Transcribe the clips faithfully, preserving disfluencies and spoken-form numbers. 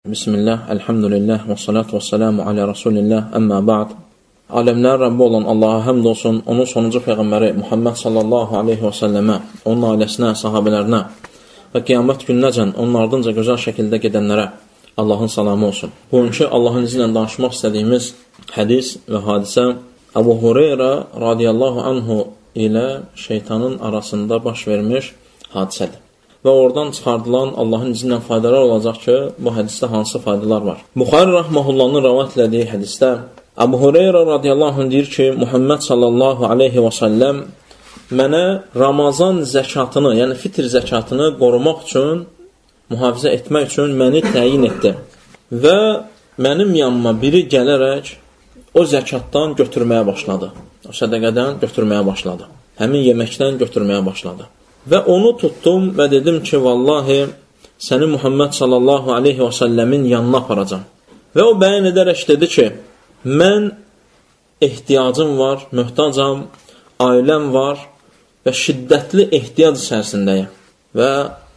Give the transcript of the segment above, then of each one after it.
Bismillah, elhamdülillah, və salatu və selamu alə Rasulillah, əmmə ba'd. Aləmlər Rəbbi olan Allaha həmd olsun, onun sonuncu Peyğəmbəri Muhammed sallallahu aleyhi və səlləmə, onun ailəsinə, sahabələrinə və qiyamət gününəcən onun ardınca gözəl şəkildə gedənlərə Allahın salamı olsun. Bugünkü Allahın izi ilə danışmaq istədiyimiz hədis və hadisə Əbu Hüreyrə radiyallahu anhu ilə şeytanın arasında baş vermiş hadisədir. Və oradan çıxardılan Allahın izi ilə faydalar olacaq ki, bu hədisdə hansı faydalar var? Buxari Rahmahullahın rəvat elədiyi hədisdə Əbu Hüreyrə radiyallahu anh deyir ki, Muhammed sallallahu aleyhi və səlləm mənə Ramazan zəkatını, yəni fitr zəkatını qorumaq üçün, mühafizə etmək üçün məni təyin etdi. Və mənim yanıma biri gələrək o zəkatdan götürməyə başladı. O sədəqədən götürməyə başladı. Həmin yeməkdən götürməyə başladı. Və onu tutdum və dedim ki, vallahi səni Muhammed sallallahu aleyhi və səlləmin yanına aparacam. Və o bəyan edərək dedi ki, mən ehtiyacım var, möhtacam, ailəm var və şiddətli ehtiyac içərisindəyim. Və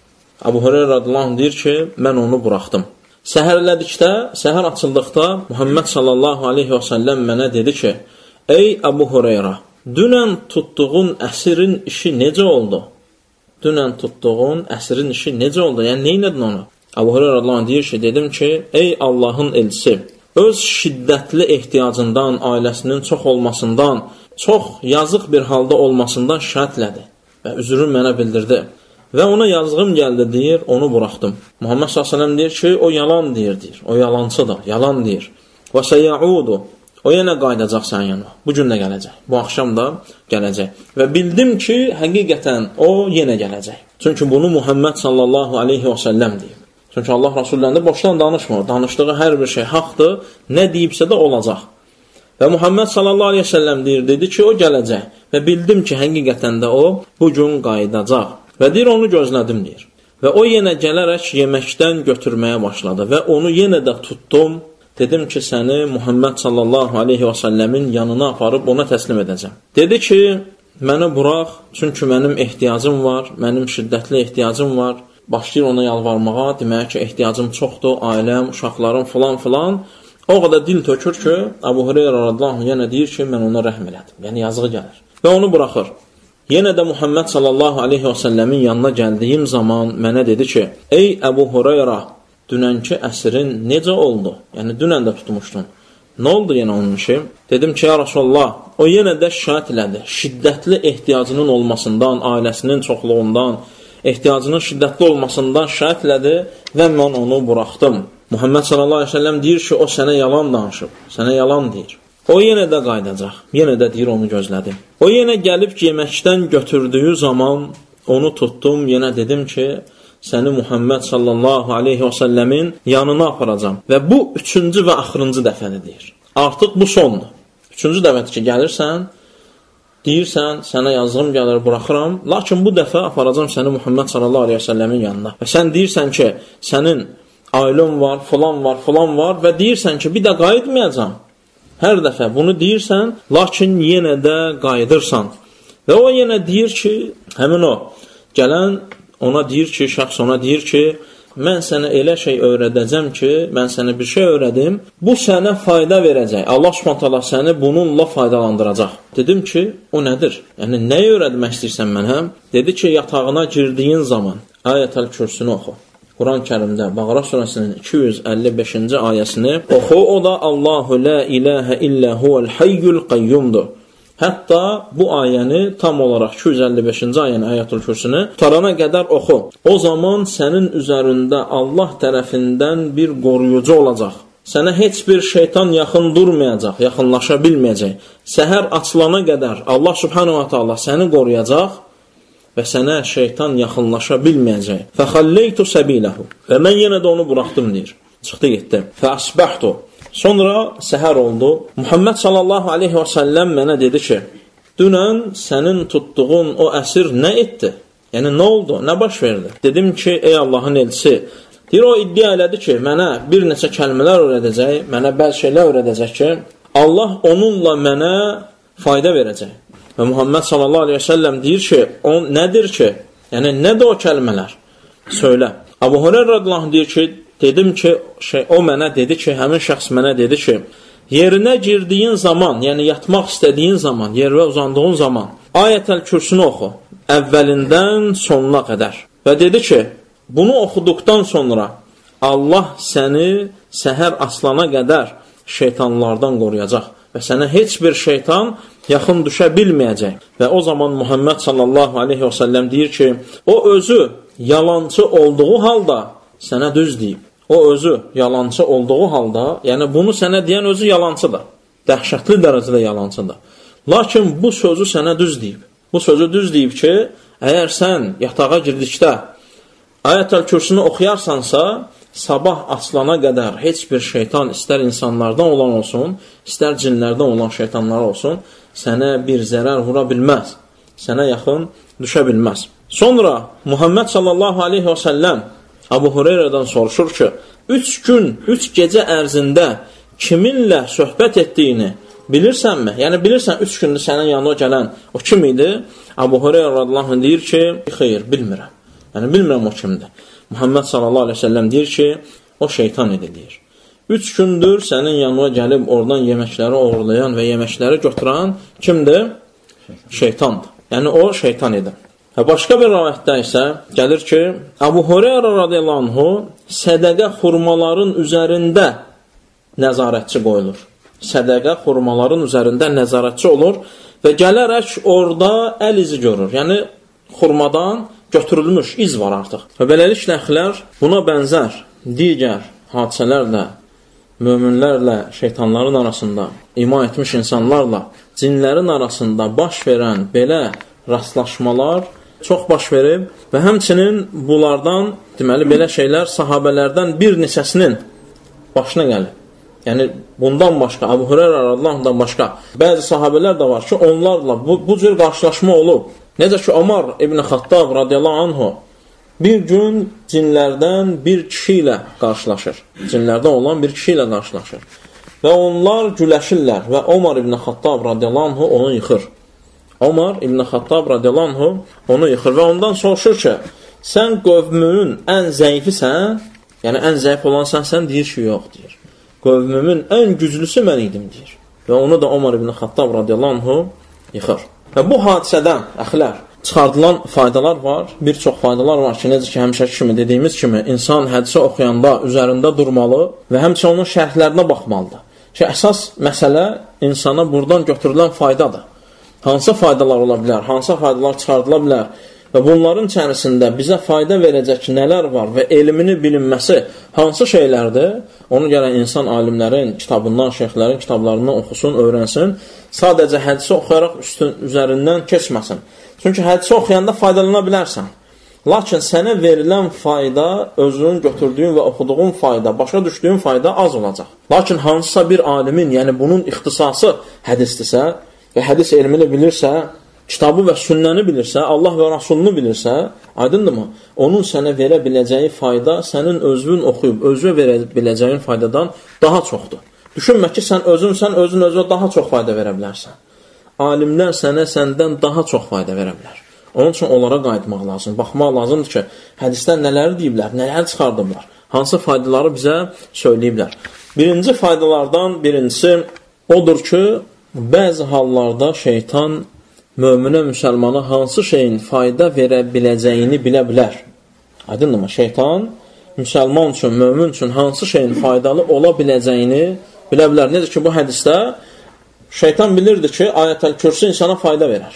Əbu Hüreyrə radiyallahu anh deyir ki, mən onu buraxdım. Səhərlədikdə, səhər açıldıqda Muhammed sallallahu aleyhi və səlləm mənə dedi ki, ey Əbu Hüreyrə, dünən tutduğunəsirin işi necə oldu? Dünən tutduğun əsrin işi necə oldu? Yəni, neynədin onu? Əbu Hüreyrə radiyallahu anh deyir ki, dedim ki, ey Allahın elçisi, öz şiddətli ehtiyacından, ailəsinin çox olmasından, çox yazıq bir halda olmasından şəhətlədi və üzrünü mənə bildirdi. Və ona yazığım gəldi, deyir, onu buraxdım. Muhammed sallallahu əleyhi və səlləm deyir ki, o yalan deyir, deyir. O yalancıdır, yalan deyir. Və səyaudu. O yenə qaydacaq sənin yanına. Bu gün də gələcək. Bu axşam da gələcək. Və bildim ki, həqiqətən o yenə gələcək. Çünki bunu Muhammed sallallahu aleyhi və səlləm deyib. Çünki Allah Rasullərində boşdan danışmır. Danışdığı hər bir şey haqdır. Nə deyibsə də olacaq. Və Muhammed sallallahu aleyhi və səlləm deyir, dedi ki, o gələcək. Və bildim ki, həqiqətən də o bu gün qaydacaq. Və deyir, onu gözlədim, deyir. Və o yenə gələrək yeməkdən götürməyə başladı. Və onu yenə də tutdum. Dedim ki, səni Muhammed sallallahu aleyhi və səlləmin yanına aparıb ona təslim edəcəm. Dedi ki, məni burax, çünki mənim ehtiyacım var, mənim şiddətli ehtiyacım var. Başlayır ona yalvarmağa, demək ki, ehtiyacım çoxdur, ailəm, uşaqlarım filan filan. O qədər dil tökür ki, Əbu Hüreyrə radiyallahu anh yenə deyir ki, mən ona rəhm elədim. Yəni, yazığı gəlir. Və onu buraxır. Yenə də Muhammed sallallahu aleyhi və səlləmin yanına gəldiyim zaman mənə dedi ki, ey Əbu Hüreyrə, dünənki əsrin necə oldu? Yəni, dünən də tutmuşdun. Nə oldu yenə onun işi? Dedim ki, ya Rasulullah, o yenə də şəhət elədi. Şiddətli ehtiyacının olmasından, ailəsinin çoxluğundan, ehtiyacının şiddətli olmasından şəhət elədi və mən onu buraxdım. Muhammed sallallahu aleyhi ve sellem deyir ki, o sənə yalan danışıb, sənə yalan deyir. O yenə də qaydacaq. Yenə də deyir, onu gözlədim. O yenə gəlib ki, yeməkdən götürdüyü zaman onu tutdum, yenə dedim ki, səni Muhammed sallallahu aleyhi və səlləmin yanına aparacam. Və bu üçüncü və axırıncı dəfədir, deyir. Artıq bu sondur. Üçüncü dəfədir ki, gəlirsən, deyirsən, sənə yazığım gəlir, buraxıram. Lakin bu dəfə aparacam səni Muhammed sallallahu aleyhi və səlləmin yanına. Və sən deyirsən ki, sənin ailən var, filan var, filan var və deyirsən ki, bir də qayıtmayacam. Hər dəfə bunu deyirsən, lakin yenə də qayıdırsan. Və o yenə deyir ki, həmin o, gələn ona deyir ki, şəxs ona deyir ki, mən sənə elə şey öyrədəcəm ki, mən sənə bir şey öyrədim, bu sənə fayda verəcək. Allah Subhanahu taala səni bununla faydalandıracaq. Dedim ki, o nədir? Yəni, nəyi öyrətmək istəyirsən mənə? Dedi ki, yatağına girdiyin zaman Ayətəl Kürsünü oxu. Quran-Kərimdə Bəqərə surəsinin iki yüz əlli beşinci ayəsini oxu. O da Allahu la ilahə illə huvəl hayyul qayyumdur. Hətta bu ayəni tam olaraq iki yüz əlli beşinci ayəni Ayətül Kürsünü tutarana qədər oxu. O zaman sənin üzərində Allah tərəfindən bir qoruyucu olacaq. Sənə heç bir şeytan yaxın durmayacaq, yaxınlaşa bilməyəcək. Səhər açılana qədər Allah Subhanahu wa ta'ala səni qoruyacaq və sənə şeytan yaxınlaşa bilməyəcək. Fəxalleytu səbiləhu. Və mən yenə də onu buraxdım, deyir. Çıxdı, getdi. Fəasbəhtu. Sonra səhər oldu. Muhammed sallallahu aleyhi və səlləm mənə dedi ki, dünən sənin tutduğun o əsir nə etdi? Yəni, nə oldu? Nə baş verdi? Dedim ki, ey Allahın elçisi, deyir, o iddia elədi ki, mənə bir neçə kəlmələr öyrədəcək, mənə bəzi şeylər öyrədəcək ki, Allah onunla mənə fayda verəcək. Və Muhammed sallallahu aleyhi və səlləm deyir ki, o nədir ki? Yəni, nədir o kəlmələr? Söylə. Əbu Hüreyrə radiyallahu anh deyir ki, dedim ki, şey, o mənə dedi ki, həmin şəxs mənə dedi ki, yerinə girdiyin zaman, yəni yatmaq istədiyin zaman, yerə uzandığın zaman, Ayətəl Kürsünü oxu, əvvəlindən sonuna qədər. Və dedi ki, bunu oxuduqdan sonra Allah səni səhər aslana qədər şeytanlardan qoruyacaq və sənə heç bir şeytan yaxın düşə bilməyəcək. Və o zaman Muhammed sallallahu aleyhi və səlləm deyir ki, o özü yalancı olduğu halda sənə düz deyib. O özü yalancı olduğu halda, yəni bunu sənə deyən özü yalancıdır. Dəhşətli dərəcədə yalancıdır. Lakin bu sözü sənə düz deyib. Bu sözü düz deyib ki, əgər sən yatağa girdikdə Ayətəl Kürsünü oxuyarsansa, sabah aslana qədər heç bir şeytan, istər insanlardan olan olsun, istər cinlərdən olan şeytanlar olsun, sənə bir zərər vura bilməz, sənə yaxın düşə bilməz. Sonra Muhammed sallallahu aleyhi və səlləm Abu Hüreyrədən soruşur ki, üç gün, üç gecə ərzində kiminlə söhbət etdiyini bilirsənmi? Yəni, bilirsən, üç gündür sənin yanına gələn o kim idi? Abu Hüreyrə radiyallahu anh deyir ki, xeyr, bilmirəm. Yəni, bilmirəm o kimdir. Muhammed sallallahu aleyhi ve sellem deyir ki, o şeytan idi, deyir. Üç gündür sənin yanına gəlib oradan yeməkləri uğurlayan və yeməkləri götürən kimdir? Şeytandır. Yəni, o şeytan idi. Və başqa bir rivayətdə isə gəlir ki, Abu Hüreyrə radiyallahu anhu sədəqə xurmaların üzərində nəzarətçi qoyulur. Sədəqə xurmaların üzərində nəzarətçi olur və gələrək orada əl izi görür. Yəni, xurmadan götürülmüş iz var artıq. Və beləliklə, əxilər, buna bənzər digər hadisələrlə, möminlərlə, şeytanların arasında, iman etmiş insanlarla, cinlərin arasında baş verən belə rastlaşmalar çox baş verib və həmçinin bunlardan, deməli, belə şeylər sahabələrdən bir neçəsinin başına gəlib. Yəni, bundan başqa, Abu Hüreyrə radiyallahu başqa bəzi sahabələr də var ki, onlarla bu, bu cür qarşılaşma olub. Necə ki, Ömər ibn Xattab radiyallahu anhu bir gün cinlərdən bir kişi ilə qarşılaşır. Cinlərdən olan bir kişi ilə qarşılaşır. Və onlar güləşirlər və Ömər ibn Xattab radiyallahu anhu onu yıxır. Ömər ibn Xattab radiyallahu anhu onu yıxır və ondan soruşur ki, sən qövmünün ən zəifisən, yəni ən zəif olan sənsən, deyir ki, yox, deyir. Qövmümün ən güclüsü mən idim, deyir. Və onu da Ömər ibn Xattab radiyallahu anhu yıxır. Və bu hadisədən, əxilər, çıxardılan faydalar var. Bir çox faydalar var ki, necə ki, həmişəki kimi dediyimiz kimi, insan hədisə oxuyanda üzərində durmalı və həmçə onun şərhlərinə baxmalıdır. Ki, əsas məsələ insana buradan götürülən faydadır. Hansı faydalar ola bilər, hansı faydalar çıxardıla bilər və bunların içərisində bizə fayda verəcək nələr var və elmini bilinməsi hansı şeylərdir, onu gələn insan alimlərin kitabından, şeyxlərin kitablarından oxusun, öyrənsin, sadəcə hədisi oxuyaraq üstün, üzərindən keçməsin. Çünki hədisi oxuyanda faydalana bilərsən. Lakin sənə verilən fayda, özünün götürdüyün və oxuduğun fayda, başa düşdüyün fayda az olacaq. Lakin hansısa bir alimin, yəni bunun ixtisası hədisdirsə və hədis elmini bilirsə, kitabı və sünnəni bilirsə, Allah və Rasulunu bilirsə, aydındırmı? Onun sənə verə biləcəyi fayda sənin özün oxuyub, özünə verə biləcəyin faydadan daha çoxdur. Düşünmə ki, sən özünsən, özün özünə daha çox fayda verə bilərsən. Alimlər sənə səndən daha çox fayda verə bilər. Onun üçün onlara qayıtmaq lazım, baxmaq lazımdır ki, hədisdən nələri deyiblər, nələri çıxardıblar, hansı faydaları bizə söyləyiblər. Birinci faydalardan birincisi odur ki, bəzi hallarda şeytan möminə, müsəlmana hansı şeyin fayda verə biləcəyini bilə bilər. Aydındırmı? Şeytan müsəlman üçün, mömin üçün hansı şeyin faydalı ola biləcəyini bilə bilər. Necə ki, bu hədisdə şeytan bilirdi ki, Ayətəl Kürsü insana fayda verər.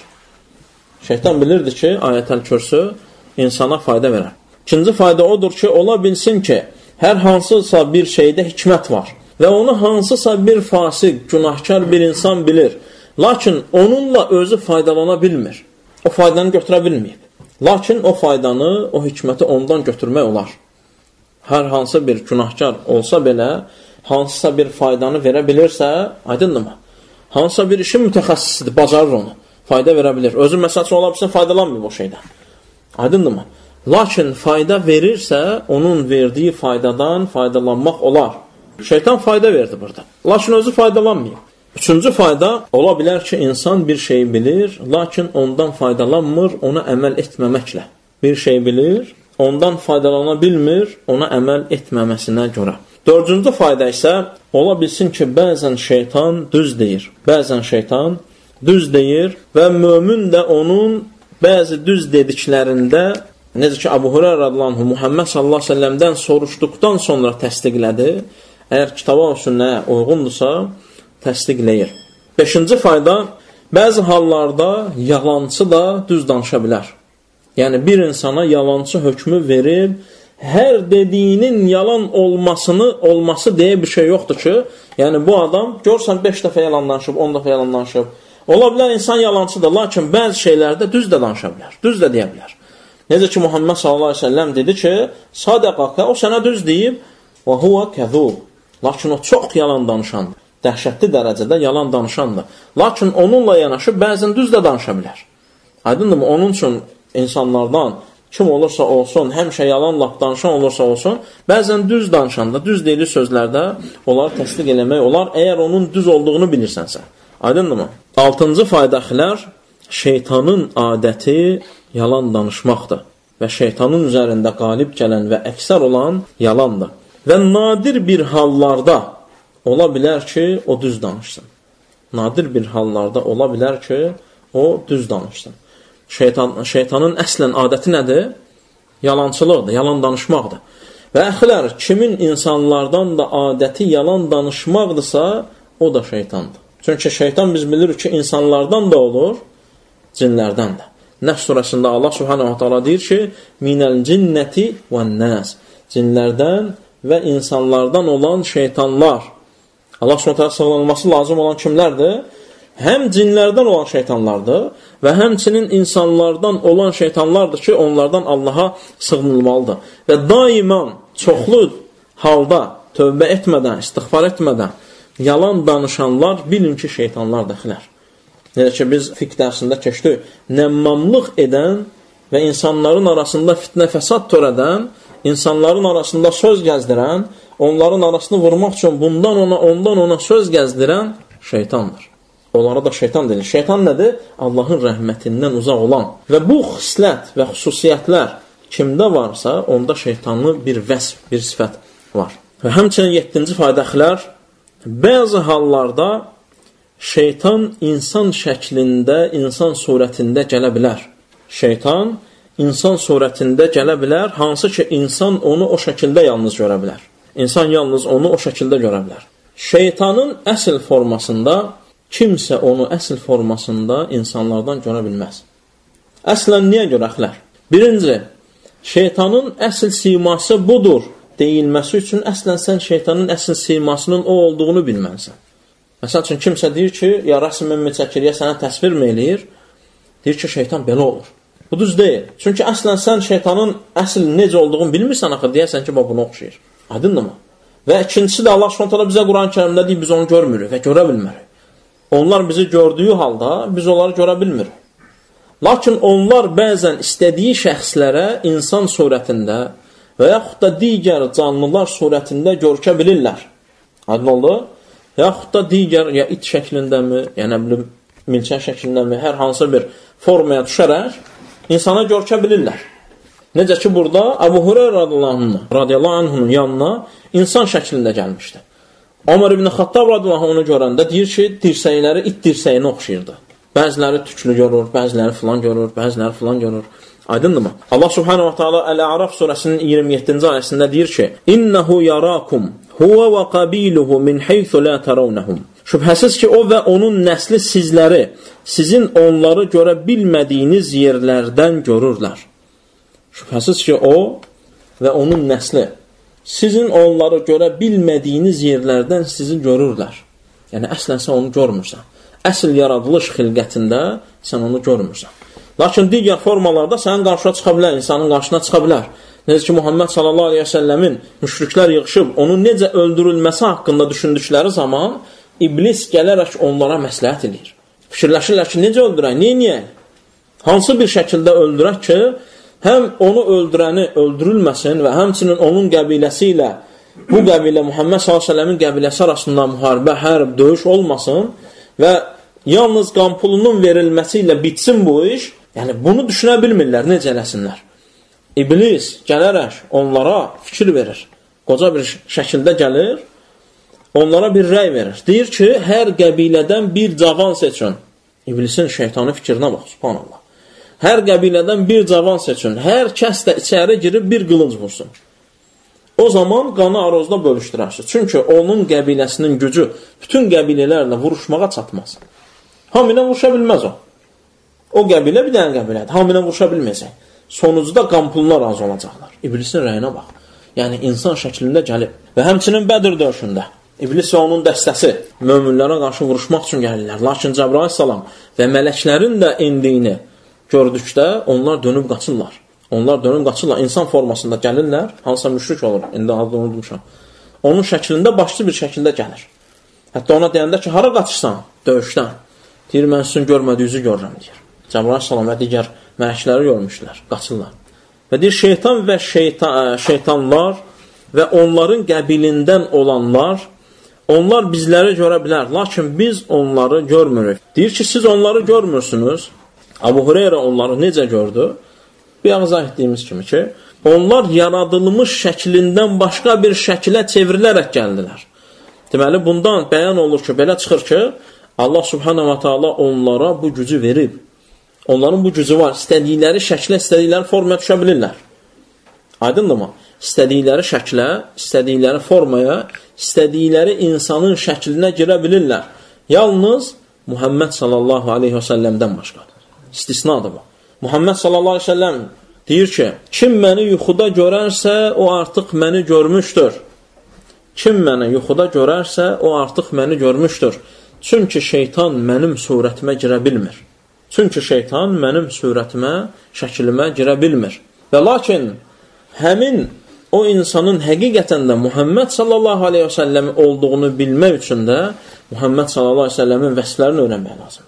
Şeytan bilirdi ki, Ayətəl Kürsü insana fayda verər. İkinci fayda odur ki, ola bilsin ki, hər hansısa bir şeydə hikmət var və onu hansısa bir fasik, günahkar bir insan bilir. Lakin onunla özü faydalana bilmir. O faydanı götürə bilməyib. Lakin o faydanı, o hikməti ondan götürmək olar. Hər hansı bir günahkar olsa belə, hansısa bir faydanı verə bilirsə, aydındırmı? Hansısa bir işin mütəxəssisidir, bacarır onu. Fayda verə bilir. Özü məsələn ola bilsin, faydalanmıyor o şeydən. Aydındırmı? Lakin fayda verirsə, onun verdiyi faydadan faydalanmaq olar. Şeytan fayda verdi burada. Lakin özü faydalanmıyor. Üçüncü fayda, ola bilər ki, insan bir şey bilir, lakin ondan faydalanmır, ona əməl etməməklə. Bir şey bilir, ondan faydalana bilmir, ona əməl etməməsinə görə. Dördüncü fayda isə ola bilsin ki, bəzən şeytan düz deyir. Bəzən şeytan düz deyir və mömin də onun bəzi düz dediklərində, necə ki, Əbu Hüreyrə radiyallahu anh Muhammed sallallahu əleyhi və səlləmdən soruşduqdan sonra təsdiqlədi. Əgər kitaba və sünnəyə uyğundursa, təsdiqləyir. Beşinci fayda, bəzi hallarda yalançı da düz danışa bilər. Yəni, bir insana yalançı hökmü verib, hər dediyinin yalan olmasını, olması deyə bir şey yoxdur ki, yəni bu adam, görsən beş dəfə yalan danışıb, on dəfə yalan danışıb. Ola bilər, insan yalancıdır, lakin bəzi şeylərdə düz də danışa bilər, düz də deyə bilər. Necə ki, Muhammed sallallahu aleyhi ve sellem dedi ki, sadəqaqə, o sənə düz deyib, və huvə kəzub. Lakin o çox yalan danışandır. Dəhşətli dərəcədə yalan danışandır. Lakin onunla yanaşı bəzən düz də danışa bilər. Aydındır mı? Onun üçün insanlardan kim olursa olsun, həmişə yalan laf danışan olursa olsun, bəzən düz danışanda, düz deyili sözlərdə onları təsdiq eləmək olar, əgər onun düz olduğunu bilirsənsə. Aydındır mı? Altıncı faydakilər, şeytanın adəti yalan danışmaqdır və şeytanın üzərində qalib gələn və əksər olan yalandır. Və nadir bir hallarda ola bilər ki, o düz danışsın. Nadir bir hallarda ola bilər ki, o düz danışsın. Şeytan, şeytanın əslən adəti nədir? Yalançılıqdır, yalan danışmaqdır. Və əxilər, kimin insanlardan da adəti yalan danışmaqdırsa, o da şeytandır. Çünki şeytan biz bilirik ki, insanlardan da olur, cinlərdən də. Nəfs surəsində Allah subhanahu wa ta'ala deyir ki, minəl cinnəti və nəs. Cinlərdən və insanlardan olan şeytanlar. Allah subhanahu wa ta'ala sığınılması lazım olan kimlərdir? Həm cinlərdən olan şeytanlardır və həmçinin insanlardan olan şeytanlardır ki, onlardan Allaha sığınılmalıdır. Və daimən çoxlu halda tövbə etmədən, istiğfar etmədən yalan danışanlar bilin ki, şeytanlar daxilər. Necə ki, biz fiqh dərsində keçdik, nəmmamlıq edən və insanların arasında fitnə fəsad törədən, insanların arasında söz gəzdirən, onların arasını vurmaq üçün bundan ona, ondan ona söz gəzdirən şeytandır. Onlara da şeytan deyilir. Şeytan nədir? Allahın rəhmətindən uzaq olan. Və bu xislət və xüsusiyyətlər kimdə varsa, onda şeytanlı bir vəsf, bir sifət var. Və həmçinin yeddinci faydakilər, bəzi hallarda şeytan insan şəklində, insan surətində gələ bilər. Şeytan insan surətində gələ bilər, hansı ki, insan onu o şəkildə yalnız görə bilər. İnsan yalnız onu o şəkildə görə bilər. Şeytanın əsl formasında, kimsə onu əsl formasında insanlardan görə bilməz. Əslən, niyə görəklər? Birinci, şeytanın əsl siması budur deyilməsi üçün əslən sən şeytanın əsl simasının o olduğunu bilmənsən. Məsəl üçün, kimsə deyir ki, ya rəsmimi çəkir, ya sənə təsvir mi eləyir? Deyir ki, şeytan belə olur. Bu düz deyil. Çünki əslən sən şeytanın əsl necə olduğunu bilmirsən, axı deyərsən ki, buna oxşayır. Aydındır mı? Və ikincisi də Allah Subhanahu bizə Quran-ı Kərimdə deyir, biz onu görmürük və görə bilmərik. Onlar bizi gördüyü halda biz onları görə bilmirik. Lakin onlar bəzən istədiyi şəxslərə insan surətində və yaxud da digər canlılar surətində görkə bilirlər. Aydın oldu? Yaxud da digər, ya it şəklindəmi, ya nə bilim, milçək şəklindəmi, hər hansı bir formaya düşərək insana görkə bilirlər. Necə ki, burada Əbu Hüreyrə radiyallahu anhunun yanına insan şəklində gəlmişdi. Ömər ibn Xattab radiyallahu onu görəndə deyir ki, dirsəkləri it dirsəyinə oxşayırdı. Bəziləri tüklü görür, bəziləri filan görür, bəziləri filan görür. Aydındır mı? Allah subhanahu wa ta'ala Əl-A'raf surəsinin iyirmi yeddinci ayəsində deyir ki, İnnehu yarakum huve ve qabiluhu min haythu la tarawnahum. Şübhəsiz ki, o və onun nəsli sizləri, sizin onları görə bilmədiyiniz yerlərdən görürlər. Şübhəsiz ki, o və onun nəsli sizin onları görə bilmədiyiniz yerlərdən sizi görürlər. Yəni, əslən sən onu görmürsən. Əsl yaradılış xilqətində sən onu görmürsən. Lakin digər formalarda sənin qarşına çıxa bilər, insanın qarşına çıxa bilər. Necə ki, Muhammed sallallahu aleyhi ve sellemin müşriklər yığışıb, onun necə öldürülməsi haqqında düşündükləri zaman iblis gələrək onlara məsləhət edir. Fikirləşirlər ki, necə öldürək, niyə, niyə? Hansı bir şəkildə öldürək ki, həm onu öldürəni öldürülməsin və həmçinin onun qəbiləsi ilə bu qəbilə Muhammed sallallahu aleyhi ve sellemin qəbiləsi arasında müharibə, hərb, döyüş olmasın və yalnız qan pulunun verilməsi ilə bitsin bu iş. Yəni, bunu düşünə bilmirlər, necə eləsinlər. İblis gələrək onlara fikir verir. Qoca bir şəkildə gəlir, onlara bir rəy verir. Deyir ki, hər qəbilədən bir cavan seçin. İblisin şeytanı fikrinə bax, subhanallah. Hər qəbilədən bir cavan seçin. Hər kəs də içəri girib bir qılınc vursun. O zaman qanı arozda bölüşdürərsiniz. Çünki onun qəbiləsinin gücü bütün qəbilələrlə vuruşmağa çatmaz. Hamına vuruşa bilməz o. O qəbilə bir dənə qəbilədir. Hamına vuruşa bilməyəcək. Sonucda qampullar razı olacaqlar. İblisin rəyinə bax. Yəni, insan şəklində gəlib. Və həmçinin Bədir döyüşündə İblis və onun dəstəsi möminlərə qarşı vuruşmaq üçün gəlirlər. Lakin Cəbrail salam və mələklərin də indiyini gördükdə onlar dönüb qaçırlar. Onlar dönüb qaçırlar. İnsan formasında gəlirlər. Hansısa müşrik olur. İndi adını unutmuşam. Onun şəklində başlı bir şəkildə gəlir. Hətta ona deyəndə ki, hara qaçırsan? Döyüşdən. Deyir, mən sizin görmədiyinizi görürəm, deyir. Cəbrail salam və digər mələkləri görmüşlər. Qaçırlar. Və deyir, şeytan və şeytan, şeytanlar və onların qəbilindən olanlar, onlar bizləri görə bilər, lakin biz onları görmürük. Deyir ki, siz onları görmürsünüz. Abu Hureyra onları necə gördü? Bir ağızda etdiyimiz kimi ki, onlar yaradılmış şəklindən başqa bir şəkilə çevrilərək gəldilər. Deməli, bundan bəyan olur ki, belə çıxır ki, Allah subhanahu wa ta'ala onlara bu gücü verib. Onların bu gücü var. İstədikləri şəklə, istədikləri formaya düşə bilirlər. Aydındır mı? İstədikləri şəklə, istədikləri formaya, istədikləri insanın şəklinə girə bilirlər. Yalnız Muhammed sallallahu aleyhi və səlləmdən başqa. İstisnadır bu. Muhammed sallallahu aleyhi və səlləm deyir ki, kim məni yuxuda görərsə, o artıq məni görmüşdür. Kim məni yuxuda görərsə, o artıq məni görmüşdür. Çünki şeytan mənim surətimə girə bilmir. Çünki şeytan mənim surətimə, şəklimə girə bilmir. Və lakin həmin o insanın həqiqətən də Muhammed sallallahu aleyhi və səlləm olduğunu bilmək üçün də Muhammed sallallahu aleyhi və səlləmin vəsflərini öyrənmək lazımdır.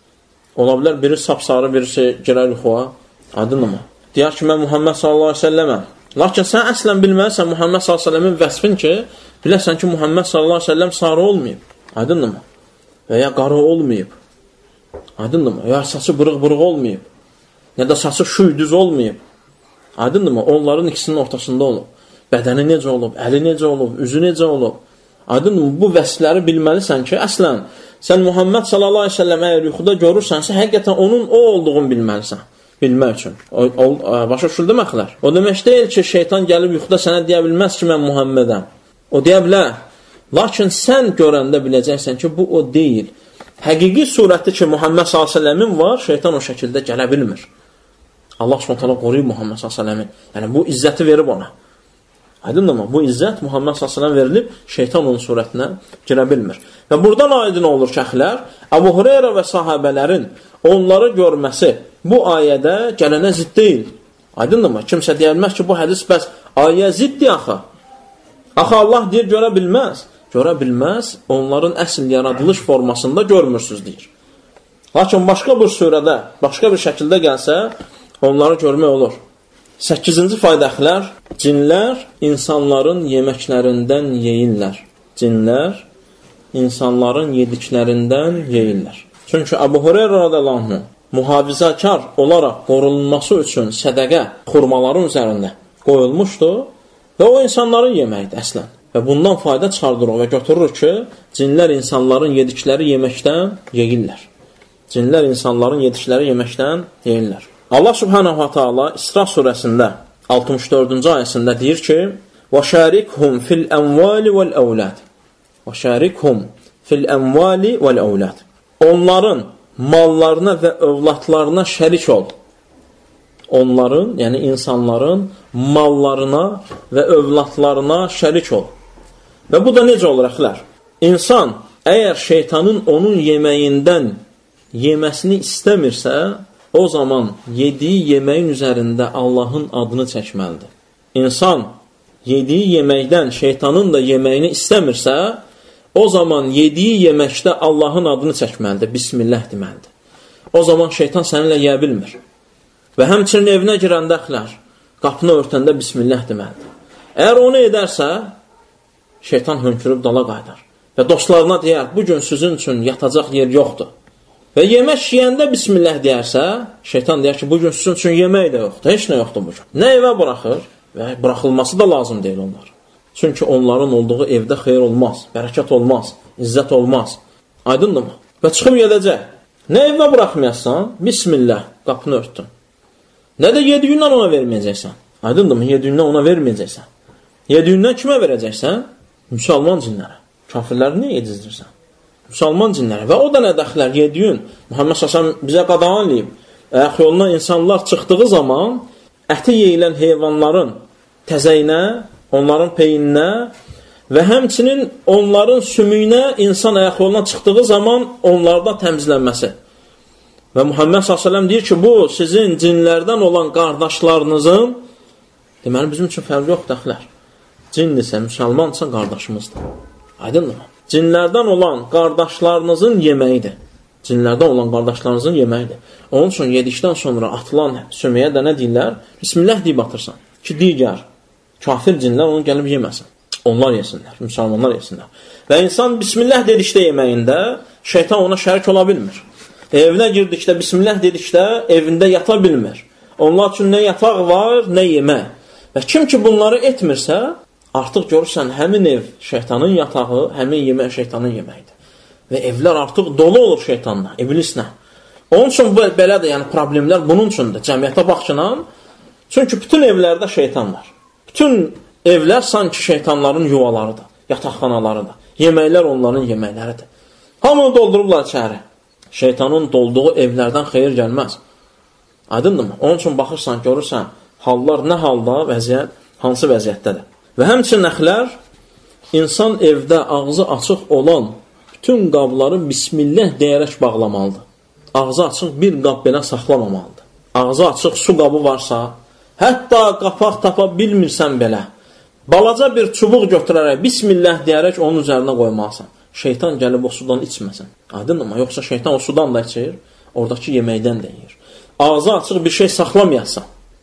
Ola bilər, biri sapsarı, birisi girər yuxuya. Adını mı? Deyər ki, mən Muhammed sallallahu aleyhi və səlləmə. Lakin sən əslən bilməlisən Muhammed sallallahu aleyhi və səlləmin vəsfin ki, biləsən ki, Muhammed sallallahu aleyhi və səlləm sarı olmayıb. Aydındır mı? Və ya qarı olmayıb. Aydındır mı? Ya saçı bırıq-bırıq olmayıb. Ya da saçı şüydüz olmayıb. Aydındır mı? Onların ikisinin ortasında olub. Bədəni necə olub, əli necə olub, üzü necə olub. Aydındır mı? Bu vəsfləri bilməlisən ki, əslən, sən Muhammed sallallahu aleyhi ve sellem əgər yuxuda görürsənsə, həqiqətən onun o olduğunu bilməlisən. Bilmək üçün. O, o, başa düşüldü məxlər. O demək deyil ki, şeytan gəlib yuxuda sənə deyə bilməz ki, mən Muhammedəm. O deyə bilər. Lakin sən görəndə biləcəksən ki, bu o deyil. Həqiqi surətdə ki, Muhammed sallallahu aleyhi ve sellemin var, şeytan o şəkildə gələ bilmir. Allah subhanahu wa ta'ala qoruyub Muhammed sallallahu aleyhi ve sellemin. Yəni, bu izzəti verib ona. Aydındır mı? Bu izzət Muhammed sallallahu aleyhi ve sellem verilib, şeytan onun surətinə girə bilmir. Və buradan aydın olur ki, əxlər, Abu Hureyra və sahabələrin onları görməsi bu ayədə gələnə zidd deyil. Aydındır mı? Kimsə deyilməz ki, bu hədis bəs ayəyə ziddir axı. Axı Allah deyir, görə bilməz. Görə bilməz, onların əsl yaradılış formasında görmürsünüz, deyir. Lakin başqa bir surədə, başqa bir şəkildə gəlsə, onları görmək olur. Səkkizinci faydəxlər, cinlər insanların yeməklərindən yeyirlər. Cinlər insanların yediklərindən yeyirlər. Çünki Abu Hureyra radiyallahu anh muhafizəkar olaraq qorunması üçün sədəqə xurmaların üzərində qoyulmuşdu və o insanların yeməyidir əslən. Və bundan fayda çıxardırıq və götürürük ki, cinlər insanların yedikləri yeməkdən yeyirlər. Cinlər insanların yedikləri yeməkdən yeyirlər. Allah subhanahu wa ta'ala İsra surəsində altmış dördüncü ayəsində deyir ki, وَشَارِكْهُمْ فِي الْأَمْوَالِ وَالْأَوْلَادِ وَشَارِكْهُمْ فِي الْأَمْوَالِ وَالْأَوْلَادِ Onların mallarına və övladlarına şərik ol. Onların, yəni insanların mallarına və övladlarına şərik ol. Və bu da necə olur, əxlər? İnsan, əgər şeytanın onun yeməyindən yeməsini istəmirsə, o zaman yediyi yeməyin üzərində Allahın adını çəkməlidir. İnsan yediyi yeməkdən şeytanın da yeməyini istəmirsə, o zaman yediyi yeməkdə Allahın adını çəkməlidir, Bismillah deməlidir. O zaman şeytan səninlə yeyə bilmir. Və həmçinin evinə girəndə əxlər, qapını örtəndə Bismillah deməlidir. Əgər onu edərsə, şeytan hönkürüb dala qaydar. Və dostlarına deyər, bugün sizin üçün yatacaq yer yoxdur. Və yemək yeyəndə bismillah deyərsə, şeytan deyər ki, bugün sizin üçün yemək də yoxdur, heç nə yoxdur bugün. Nə evə buraxır? Və buraxılması da lazım deyil onlar. Çünki onların olduğu evdə xeyir olmaz, bərəkət olmaz, izzət olmaz. Aydındırmı? Və çıxıb gedəcək. Nə evə buraxmayasan, bismillah, qapını örtdün. Nə də yediyindən ona verməyəcəksən. Aydındırmı? Yediyindən ona verməyəcəksən. Yediyindən kimə verəcəksən? Müsəlman cinlərə. Kafirləri niyə yedizdirsən? Müsəlman cinləri. Və o da nə dəxlər yediyin? Muhammed Səsəm bizə qadağanlayıb. Ayaq yoluna insanlar çıxdığı zaman əti yeyilən heyvanların təzəyinə, onların peyininə və həmçinin onların sümüyünə insan ayaq yoluna çıxdığı zaman onlarda təmizlənməsi. Və Muhammed Səsəm deyir ki, bu sizin cinlərdən olan qardaşlarınızın, deməli bizim üçün fərqi yox dəxlər. Cinlisə, müsəlmansa qardaşımızdır. Aydındır. Cinlərdən olan qardaşlarınızın yeməyidir. Cinlərdən olan qardaşlarınızın yeməyidir. Onun üçün yedikdən sonra atılan sümüyə də nə deyirlər? Bismillah deyib atırsan. Ki, digər kafir cinlər onu gəlib yeməsin. Onlar yesinlər, müsəlmanlar yesinlər. Və insan bismillah dedikdə yeməyində şeytan ona şərik ola bilmir. Evinə girdikdə, bismillah dedikdə evində yata bilmir. Onlar üçün nə yataq var, nə yemək. Və kim ki bunları etmirsə, artıq görürsən, həmin ev şeytanın yatağı, həmin yemək şeytanın yeməyidir. Və evlər artıq dolu olur şeytanla, iblislə. Onun üçün bu, belədir, yəni problemlər bunun üçündür. Cəmiyyətə baxınan, çünki bütün evlərdə şeytan var. Bütün evlər sanki şeytanların yuvalarıdır, yataqxanalarıdır. Yeməklər onların yeməkləridir. Hamını doldurublar içəri. Şeytanın dolduğu evlərdən xeyir gəlməz. Aydındırmı? Onun üçün baxırsan, görürsən, hallar nə halda, vəziyyət, hansı vəziyyətdədir. Və həmçinin əxlər, insan evdə ağzı açıq olan bütün qabları bismillah deyərək bağlamalıdır. Ağzı açıq bir qab belə saxlamamalıdır. Ağzı açıq su qabı varsa, hətta qapaq tapa bilmirsən belə, balaca bir çubuq götürərək, bismillah deyərək onun üzərinə qoymalısan. Şeytan gəlib o sudan içməsin. Aydınmı? Yoxsa şeytan o sudan da içir, oradakı yeməkdən də yiyir. Ağzı açıq bir şey saxlamayasan,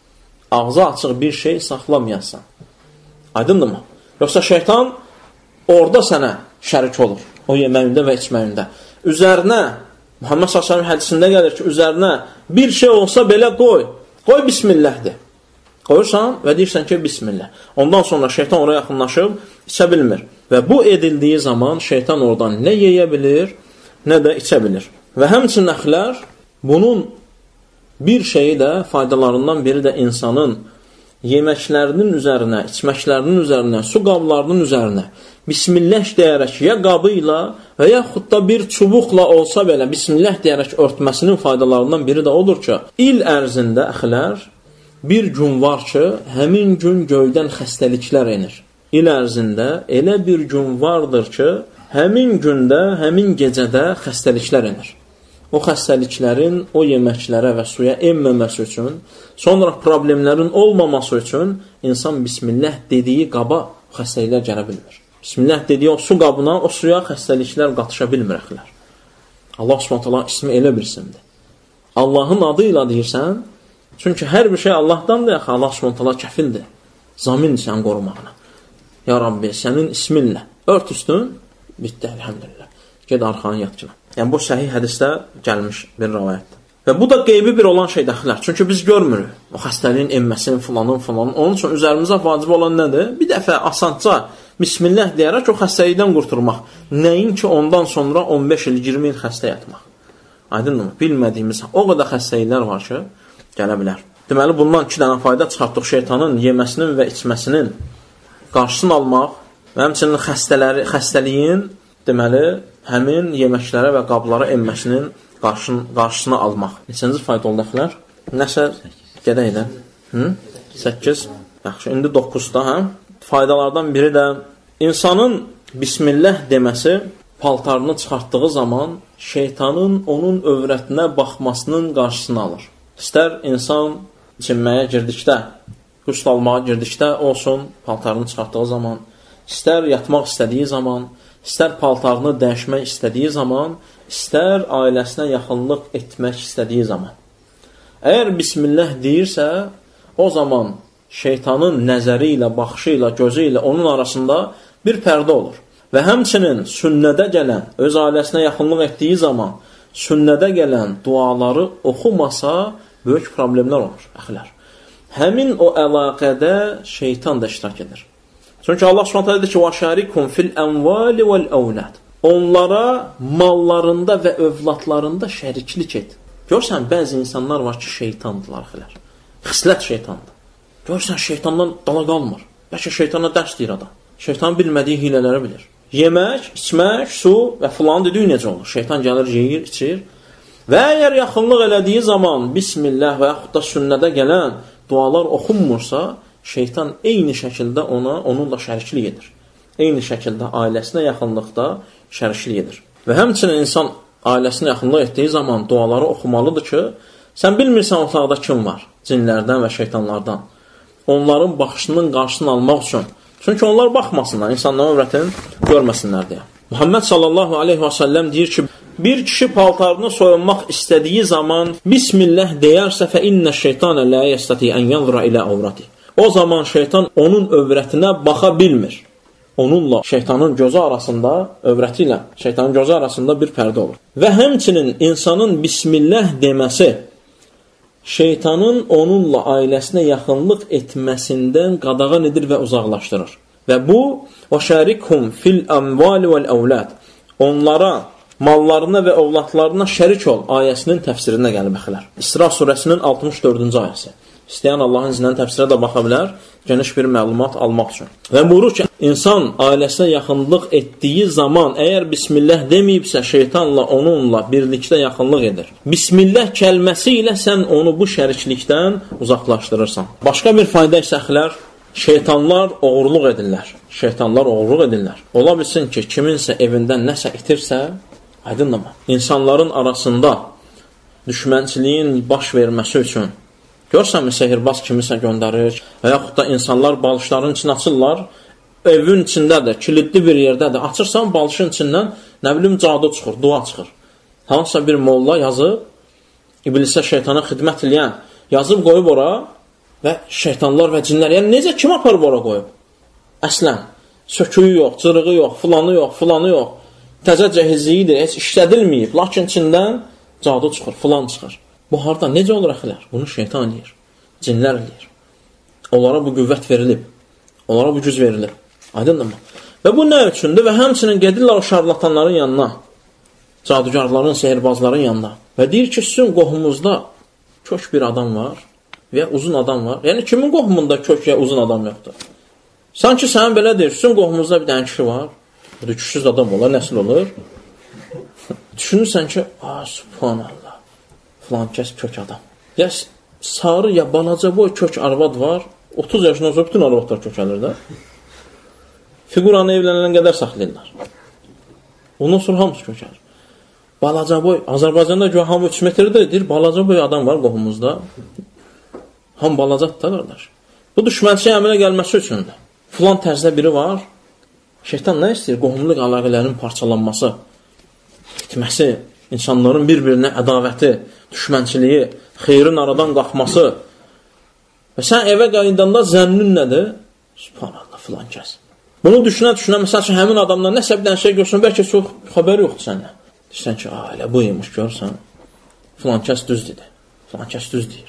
ağzı açıq bir şey saxlamayasan. Aydındırmı? Yoxsa şeytan orada sənə şərik olur. O yeməyində və içməyində. Üzərinə, Muhammed Səsəmin hədisində gəlir ki, üzərinə bir şey olsa belə qoy. Qoy bismillahdir. Qoyursan və deyirsən ki, bismillah. Ondan sonra şeytan oraya yaxınlaşıb, içə bilmir. Və bu edildiyi zaman şeytan oradan nə yeyə bilir, nə də içə bilir. Və həmçinin əxlər, bunun bir şeyi də, faydalarından biri də insanın yeməklərinin üzərinə, içməklərinin üzərinə, su qablarının üzərinə bismillah deyərək ya qabı ilə və yaxud da bir çubuqla olsa belə bismillah deyərək örtməsinin faydalarından biri də odur ki, il ərzində əxlər bir gün var ki, həmin gün göydən xəstəliklər enir. İl ərzində elə bir gün vardır ki, həmin gündə, həmin gecədə xəstəliklər enir. O xəstəliklərin o yeməklərə və suya enməməsi üçün, sonra problemlərin olmaması üçün insan bismillah dediyi qaba xəstəliklər gələ bilmir. Bismillah dediyi o su qabına, o suya xəstəliklər qatışa bilmir əxlər. Allah Subhanahu taala ismi elə bir isimdir. Allahın adı ilə deyirsən, çünki hər bir şey Allahdandır, axı Allah Subhanahu taala kəfildir. Zamin sən qorumağına. Ya Rabbi, sənin isminlə ört üstün, bitdi, elhamdülillah. Ged arxanı yatqına. Yəni, bu səhih hədisdə gəlmiş bir rəvayətdir. Və bu da qeybi bir olan şeydəxilər. Çünki biz görmürük o xəstəliyin enməsinin, filanın, filanın. Onun üçün üzərimizə vacib olan nədir? Bir dəfə asanca bismillah deyərək o xəstəlikdən qurturmaq. Nəyin ki, ondan sonra on beş il, iyirmi il xəstə yatmaq. Aydınmı? Bilmədiyimiz o qədər xəstəliklər var ki, gələ bilər. Deməli, bundan iki dənə fayda çıxartdıq. Şeytanın yeməsinin və içməsinin qarşısını almaq və həmçinin xəstələri, xəstəliyin deməli, həmin yeməklərə və qablara enməsinin qarşın, qarşısını almaq. Neçənci fayda oldu əxlər? Nəsə gedək də? səkkiz. Yaxşı, indi doqquzda, hə? Faydalardan biri də insanın bismillah deməsi paltarını çıxartdığı zaman şeytanın onun övrətinə baxmasının qarşısını alır. İstər insan çinməyə girdikdə, qüsl almağa girdikdə olsun, paltarını çıxartdığı zaman, istər yatmaq istədiyi zaman, istər paltarını dəyişmək istədiyi zaman, istər ailəsinə yaxınlıq etmək istədiyi zaman. Əgər bismillah deyirsə, o zaman şeytanın nəzəri ilə, baxışı ilə, gözü ilə onun arasında bir pərdə olur. Və həmçinin sünnədə gələn, öz ailəsinə yaxınlıq etdiyi zaman, sünnədə gələn duaları oxumasa, böyük problemlər olur, əxilər. Həmin o əlaqədə şeytan da iştirak edir. Çünki Allah Subhanahu taala deyir ki: "Vaşarikum fil amvali vel aulad." Onlara mallarında və övladlarında şəriklik et. Görsən, bəzi insanlar var ki, şeytandırlar, əxilər. Xislət şeytandır. Görsən, şeytandan dala qalmır. Bəlkə şeytana dərs deyir adam. Şeytan bilmədiyi hilələri bilir. Yemək, içmək, su və filan dediyi necə olur? Şeytan gəlir, yeyir, içir. Və əgər yaxınlıq elədiyi zaman Bismillah və yaxud da sünnədə gələn dualar oxunmursa, şeytan eyni şəkildə ona, onunla şəriklik edir. Eyni şəkildə ailəsinə yaxınlıqda şəriklik edir. Və həmçinin insan ailəsinə yaxınlıq etdiyi zaman duaları oxumalıdır ki, sən bilmirsən otaqda kim var? Cinlərdən və şeytanlardan. Onların baxışının qarşısını almaq üçün. Çünki onlar baxmasınlar, insanların övrətini görməsinlər deyə. Muhammed sallallahu aleyhi və səlləm deyir ki, bir kişi paltarını soyunmaq istədiyi zaman Bismillah deyərsə fə innə şeytanə lə yəstəti ən yanzura ilə avrati. O zaman şeytan onun övrətinə baxa bilmir. Onunla şeytanın gözü arasında, övrəti ilə şeytanın gözü arasında bir pərdə olur. Və həmçinin insanın Bismillah deməsi şeytanın onunla ailəsinə yaxınlıq etməsindən qadağan edir və uzaqlaşdırır. Və bu, o şərikhum fil amvali vel aulad. Onlara, mallarına və övladlarına şərik ol ayəsinin təfsirinə gəlib əxilər. İsra surəsinin altmış dördüncü ayəsi. İstəyən Allahın izindən təfsirə də baxa bilər, geniş bir məlumat almaq üçün. Və buyurur ki, insan ailəsinə yaxınlıq etdiyi zaman, əgər Bismillah deməyibsə, şeytanla onunla birlikdə yaxınlıq edir. Bismillah kəlməsi ilə sən onu bu şəriklikdən uzaqlaşdırırsan. Başqa bir fayda isə əxilər, şeytanlar oğurluq edirlər. Şeytanlar oğurluq edirlər. Ola bilsin ki, kiminsə evindən nəsə itirsə, aydınmı? İnsanların arasında düşmənçiliyin baş verməsi üçün görsənmi, sehirbaz kimisə göndərir və yaxud da insanlar balışların içini açırlar, evin içindədir, kilidli bir yerdədir. Açırsan, balışın içindən nə bilim cadu çıxır, dua çıxır. Hansısa bir molla yazıb, iblisə, şeytana xidmət eləyən, yazıb qoyub ora və şeytanlar və cinlər, yəni necə, kim aparıb ora qoyub? Əslən, söküyü yox, cırığı yox, filanı yox, filanı yox, təzə cəhizliyidir, heç işlədilməyib, lakin içindən cadu çıxır, filan çıxır. Bu harada necə olur əxilər? Bunu şeytan eləyir, cinlər eləyir. Onlara bu qüvvət verilib, onlara bu güc verilib. Aydındır mı? Və bu nə üçündür? Və həmçinin gedirlər o şarlatanların yanına, cadugarların, sehirbazların yanına və deyir ki, sizin qohumuzda kök bir adam var və uzun adam var. Yəni, kimin qohumunda kök və uzun adam yoxdur? Sanki sən belə deyir, sizin qohumuzda bir dənə kişi var, bu da kişisiz adam olar, nəsil olur. Düşünürsən ki, aa, subhanallah, filan kəs kök adam. Ya sarı, ya balaca boy kök arvad var, otuz yaşından sonra bütün arvadlar kökəlir də. Figuranı evlənilən qədər saxlayırlar. Ondan sonra hamısı kökəlir. Balaca boy, Azərbaycanda görə hamı üç metrdə deyir, balaca boy adam var qohumuzda. Ham balacatdır da qardaş. Bu düşmənçiyə əmələ gəlməsi üçündür. Filan tərzdə biri var, şeytan nə istəyir? Qohumluq əlaqələrin parçalanması, itməsi, insanların bir-birinə ədavəti, düşmənçiliyi, xeyrin aradan qalxması. Və sən evə qayıdanda zənnün nədir? Subhanallah, filan kəs. Bunu düşünə-düşünə, məsəl üçün, həmin adamdan nəsə bir dənə şey görsün, bəlkə çox xəbəri yoxdur səndən. Deyirsən ki, a, elə bu imiş, görsən, filan kəs düz dedi, filan kəs düz deyir.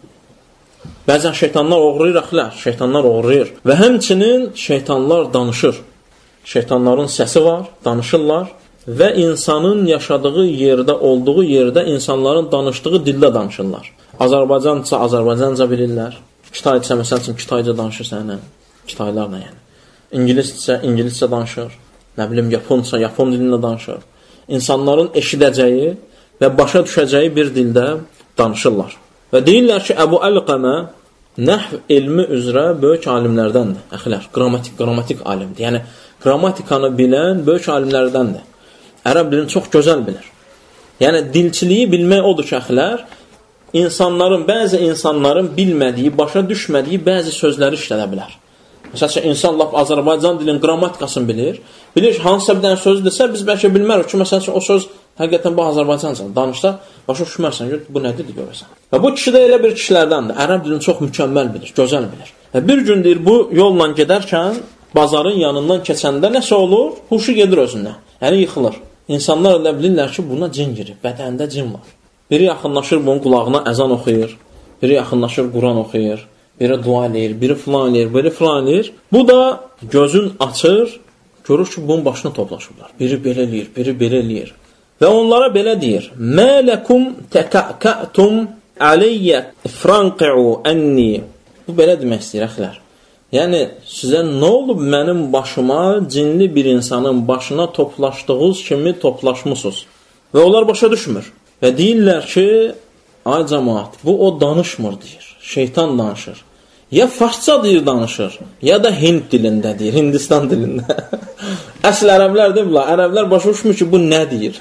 Bəzən şeytanlar oğrayır, əxilər, şeytanlar oğrayır. Və həmçinin şeytanlar danışır. Şeytanların səsi var, danışırlar və insanın yaşadığı yerdə, olduğu yerdə insanların danışdığı dildə danışırlar. Azərbaycanca, Azərbaycanca bilirlər. Kitayca, məsəl üçün, Kitayca danışır sənə, Kitaylarla yəni. İngiliscə, İngiliscə danışır. Nə bilim, Yaponca, Yapon dilində danışır. İnsanların eşidəcəyi və başa düşəcəyi bir dildə danışırlar. Və deyirlər ki, Əbu Əlqəmə nəhv elmi üzrə böyük alimlərdəndir. Əxilər, qrammatik, qrammatik alimdir. Yəni, qrammatikanı bilən böyük alimlərdəndir. Ərəb dilini çox gözəl bilir. Yəni, dilçiliyi bilmək odur ki, əxilər, insanların, bəzi insanların bilmədiyi, başa düşmədiyi bəzi sözləri işlədə bilər. Məsələn, insan laf Azərbaycan dilinin qrammatikasını bilir. Bilir ki, hansısa bir dənə söz desə, biz bəlkə bilmərik ki, məsələn, o söz həqiqətən bu Azərbaycanca danışsa, başa düşmərsən, bu nədir görəsən. Və bu kişi də elə bir kişilərdəndir. Ərəb dilini çox mükəmməl bilir, gözəl bilir. Və bir gün deyir, bu yolla gedərkən, bazarın yanından keçəndə nəsə olur, huşu gedir özündən, yəni yıxılır. İnsanlar elə bilirlər ki, buna cin girir, bədəndə cin var. Biri yaxınlaşır bunun qulağına əzan oxuyur, biri yaxınlaşır Quran oxuyur, biri dua eləyir, biri filan eləyir, biri filan eləyir. Bu da gözün açır, görür ki, bunun başına toplaşırlar. Biri belə eləyir, biri belə eləyir. Və onlara belə deyir: "Mə ləkum təka'tum aleyyə franqi'u ənni." Bu belə demək istəyir, əxilər. Yəni, sizə nə olub mənim başıma, cinli bir insanın başına toplaşdığınız kimi toplaşmısınız? Və onlar başa düşmür. Və deyirlər ki, ay cəmaat, bu o danışmır, deyir. Şeytan danışır. Ya farsça deyir, danışır, ya da Hind dilində deyir, Hindistan dilində. Əsl ərəblər deyirlər, ərəblər başa düşmür ki, bu nə deyir?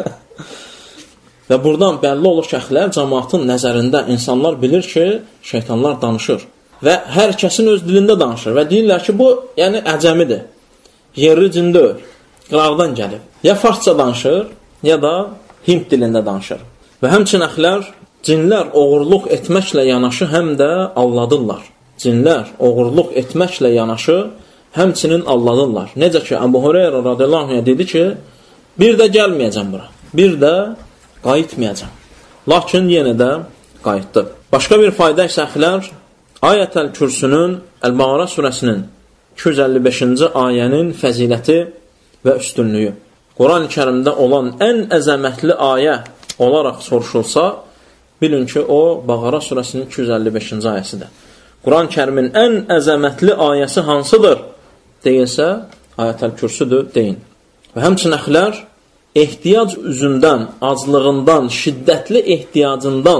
Və buradan bəlli olur ki, əxlər, cəmaatın nəzərində insanlar bilir ki, şeytanlar danışır. Və hər kəsin öz dilində danışır. Və deyirlər ki, bu, yəni əcəmidir. Yerli cin deyil. Qıraqdan gəlib. Ya farsça danışır, ya da Hind dilində danışır. Və həmçin əxlər, cinlər oğurluq etməklə yanaşı həm də alladırlar. Cinlər oğurluq etməklə yanaşı həmçinin alladırlar. Necə ki, Əbu Hüreyrə radiyallahu anh dedi ki, bir də gəlməyəcəm bura, bir də qayıtmayacam. Lakin yenə də qayıtdı. Başqa bir fayda isə əxlər, Ayətəl Kürsünün Əl-Bəqərə surəsinin iki yüz əlli beşinci ayənin fəziləti və üstünlüyü. Quran-ı Kərimdə olan ən əzəmətli ayə olaraq soruşulsa, bilin ki, o Bəqərə surəsinin iki yüz əlli beşinci ayəsidir. Quran-ı Kərimin ən əzəmətli ayəsi hansıdır? Deyilsə, Ayətəl Kürsüdür, deyin. Və həmçin əxlər, ehtiyac üzündən, aclığından, şiddətli ehtiyacından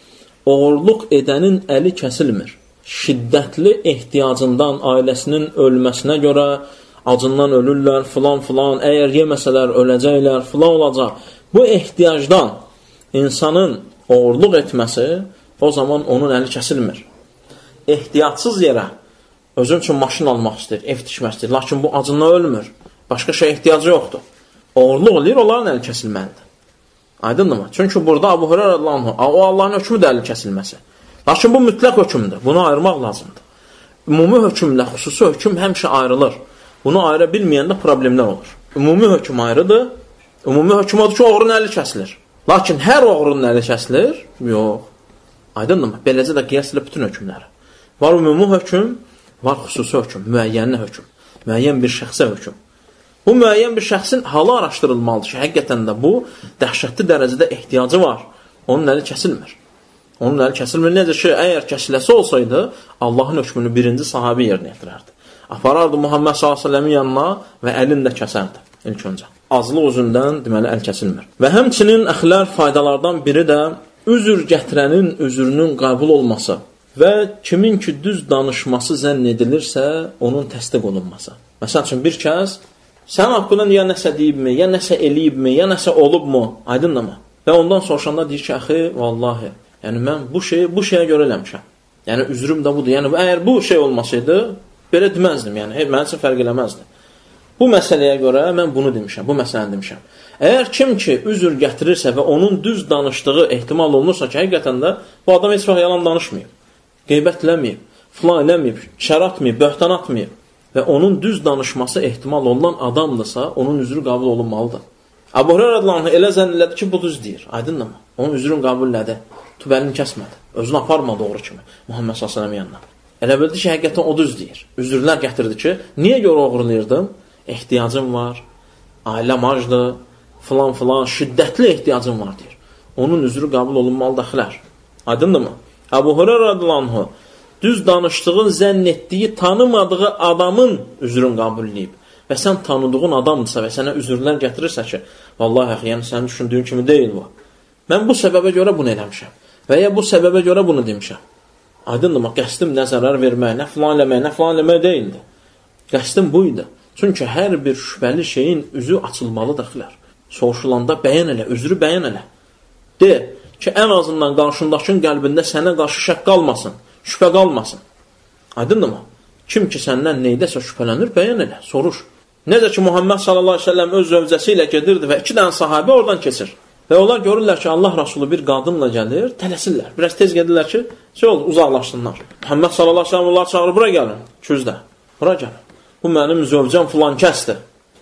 oğurluq edənin əli kəsilmir. Şiddətli ehtiyacından, ailəsinin ölməsinə görə acından ölürlər, filan filan, əgər yeməsələr öləcəklər, filan olacaq. Bu ehtiyacdan insanın oğurluq etməsi, o zaman onun əli kəsilmir. Ehtiyatsız yerə özün üçün maşın almaq istəyir, ev tikmək istəyir, lakin bu acından ölmür, başqa şey ehtiyacı yoxdur. Oğurluq edir, onların əli kəsilməlidir. Aydındır mı? Çünki burada Əbu Hüreyrə radiyallahu anh, o Allahın hökmüdür əli kəsilməsi. Lakin bu mütləq hökmdür, bunu ayırmaq lazımdır. Ümumi hökmlə xüsusi hökm həmişə ayrılır. Bunu ayıra bilməyəndə problemlər olur. Ümumi hökm ayrıdır. Ümumi hökm odur ki, oğrunun əli kəsilir. Lakin hər oğrunun əli kəsilir? Yox. Aydındır mı? Beləcə də qiyas ilə bütün hökmləri. Var ümumi hökm, var xüsusi hökm, müəyyənli hökm, müəyyən bir şəxsə hökm. Bu müəyyən bir şəxsin halı araşdırılmalıdır ki, həqiqətən də bu dəhşətli dərəcədə ehtiyacı var. Onun əli kəsilmir. Onun əli kəsilmir. Necə ki, əgər kəsiləsi olsaydı, Allahın hökmünü birinci sahabi yerinə yetirərdi. Aparardı Muhammed sallallahu əleyhi və səlləmin yanına və əlini də kəsərdi ilk öncə. Azlıq üzündən deməli əl kəsilmir. Və həmçinin əxlər faydalardan biri də üzr gətirənin üzrünün qəbul olması və kimin ki düz danışması zənn edilirsə, onun təsdiq olunması. Məsəl üçün bir kəs sən haqqında ya nəsə deyibmi, ya nəsə eləyibmi, ya nəsə olubmu, aydınmı? Və ondan soruşanda deyir ki, əxi, vallahi, yəni mən bu şeyi bu şeyə görə eləmişəm. Yəni üzrüm də budur. Yəni əgər bu şey olmasaydı, belə deməzdim. Yəni mənim üçün fərq eləməzdi. Bu məsələyə görə mən bunu demişəm, bu məsələni demişəm. Əgər kim ki üzr gətirirsə və onun düz danışdığı ehtimal olunursa ki, həqiqətən də bu adam heç vaxt yalan danışmayıb, qeybət eləməyib, filan eləməyib, şər atmayıb, böhtan atmayıb və onun düz danışması ehtimal olunan adamdırsa, onun üzrü qəbul olunmalıdır. Əbu Hüreyrə radiyallahu anh elə zənn elədi ki, bu düz deyir. Aydınmı? Onun üzrün qəbul elədi. Tübəlini kəsmədi. Özünü aparmadı doğru kimi Muhammed sallallahu əleyhi və səlləm yanına. Elə bildi ki, həqiqətən o düz deyir. Üzrlər gətirdi ki, niyə görə oğurlayırdım? Ehtiyacım var, ailəm acdır, filan filan, şiddətli ehtiyacım var deyir. Onun üzrü qəbul olunmalıdır əxlər. Aydındırmı? Əbu Hüreyrə radiyallahu anh düz danışdığın, zənn etdiyi, tanımadığı adamın üzrün qəbul edib və sən tanıdığın adamdırsa və sənə üzrlər gətirirsə ki, vallahi əxi, yəni sənin düşündüyün kimi deyil bu. Mən bu səbəbə görə bunu eləmişəm və ya bu səbəbə görə bunu demişəm. Aydındır, qəsdim nə zərər vermək, nə filan eləmək, nə filan eləmək deyildi. Qəsdim buydu. Çünki hər bir şübhəli şeyin üzü açılmalıdır əxilər. Soruşulanda bəyan elə, üzrü bəyan elə. De ki, ən azından qarşındakının qəlbində sənə qarşı şək qalmasın, şübhə qalmasın. Aydındır mı? Kim ki səndən neydəsə şübhələnir, bəyan elə, soruş. Necə ki, Muhammed sallallahu əleyhi və səlləm öz zövcəsi ilə gedirdi və iki dənə sahabə oradan keçir. Və onlar görürlər ki, Allah Rasulü bir qadınla gəlir, tələsirlər. Biraz tez gedirlər ki, şey olur, uzaqlaşsınlar. Muhammed sallallahu əleyhi və səlləm onlar çağırır, bura gəlin, küzdə, bura gəlin. Bu mənim zövcəm filan kəsdir.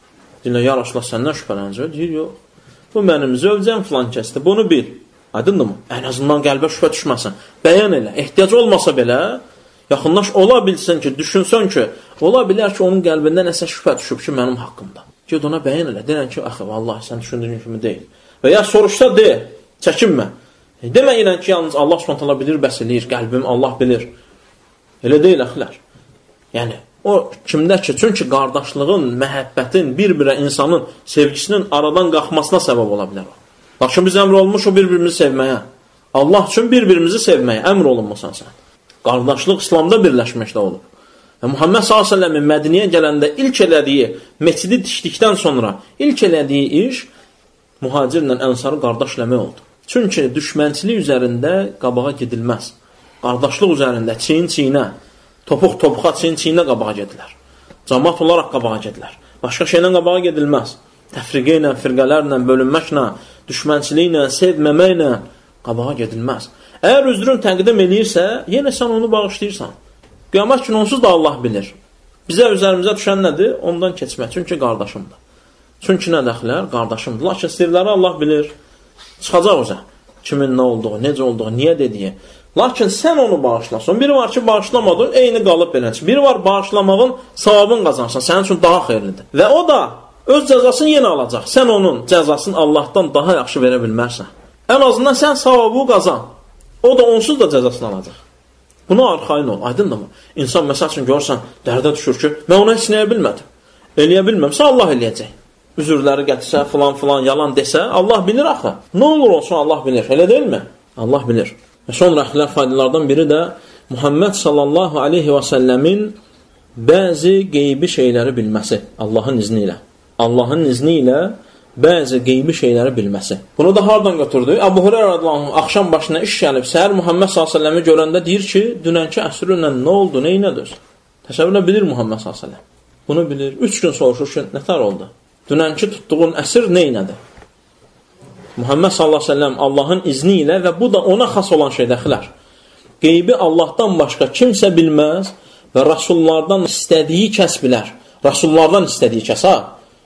Deyirlər, ya Rasulullah, səndən şübhələncə. Deyir, yox. Bu mənim zövcəm filan kəsdir, bunu bil. Aydındır mı? Ən azından qəlbə şübhə düşməsin. Bəyan elə. Ehtiyac olmasa belə, yaxınlaş, ola bilsin ki, düşünsən ki, ola bilər ki, onun qəlbində nəsə şübhə düşüb ki, mənim haqqımda. Ged ona bəyan elə. Deyən ki, axı, vallahi, sən düşündüyün kimi deyil. Və ya soruşsa, de, çəkinmə. Deməyinən ki, yalnız Allah subhanahu taala bilir, bəs eləyir, qəlbim Allah bilir. Elə deyil, əxilər. Yəni, o kimdə ki, çünki qardaşlığın, məhəbbətin, bir-birə insanın sevgisinin aradan qalxmasına səbəb ola bilər. Lakin biz əmr olmuşuq bir-birimizi sevməyə. Allah üçün bir-birimizi sevməyə əmr olunmasan sən. Qardaşlıq İslamda birləşməkdə olub. Və Muhammed sallallahu əleyhi və səlləmin Mədiniyə gələndə ilk elədiyi, məscidi tikdikdən sonra ilk elədiyi iş mühacirlə ənsarı qardaşləmək oldu. Çünki düşmənçilik üzərində qabağa gedilməz. Qardaşlıq üzərində çiyin-çiyinə, topuq-topuqa, çiyin-çiyinə qabağa gedilər. Cəmaət olaraq qabağa gedilər. Başqa şeylə qabağa gedilməz. Təfriqə ilə, firqələrlə, bölünməklə, düşmənçiliklə, sevməməklə qabağa gedilməz. Əgər üzrün təqdim eləyirsə, yenə sən onu bağışlayırsan. Qiyamət günü onsuz da Allah bilir. Bizə üzərimizə düşən nədir? Ondan keçmək. Çünki qardaşımdır. Çünki nə dəxlər? Qardaşımdır. Lakin sirləri Allah bilir. Çıxacaq özə. Kimin nə olduğu, necə olduğu, niyə dediyi. Lakin sən onu bağışlasın. Biri var ki, bağışlamadın, eyni qalıb beləcək. Biri var, bağışlamağın savabını qazansan. Sənin üçün daha xeyirlidir. Və o da öz cəzasını yenə alacaq. Sən onun cəzasını Allahdan daha yaxşı verə bilmərsən. Ən azından sən savabı qazan. O da onsuz da cəzasını alacaq. Buna arxayın ol, aydındır mı? İnsan məsəl üçün görsən, dərdə düşür ki, mən ona heç nəyə bilmədim. Eləyə bilməmsə Allah eləyəcək. Üzürləri gətirsə, filan filan yalan desə, Allah bilir axı. Nə olur olsun Allah bilir, elə deyilmi? Allah bilir. Və sonra əxlaq faydalardan biri də Muhammed sallallahu aleyhi və səlləmin bəzi qeybi şeyləri bilməsi Allahın izni ilə. Allahın izni ilə bəzi qeybi şeyləri bilməsi. Bunu da hardan götürdü? Əbu Hüreyrə radiyallahu anh axşam başına iş gəlib, səhər Muhammed sallallahu aleyhi və səlləmi görəndə deyir ki, dünənki əsrlə nə oldu, nə inədir? Təsəvvürlə bilir Muhammed sallallahu aleyhi və səlləm. Bunu bilir. Üç gün soruşur ki, nətər oldu? Dünənki tutduğun əsr nə inədir? Muhammed sallallahu aleyhi və səlləm Allahın izni ilə və bu da ona xas olan şeydəxilər. Qeybi Allahdan başqa kimsə bilməz və Rasullardan istədiyi kəs bilər. Rasullardan istədiyi kəs, ha?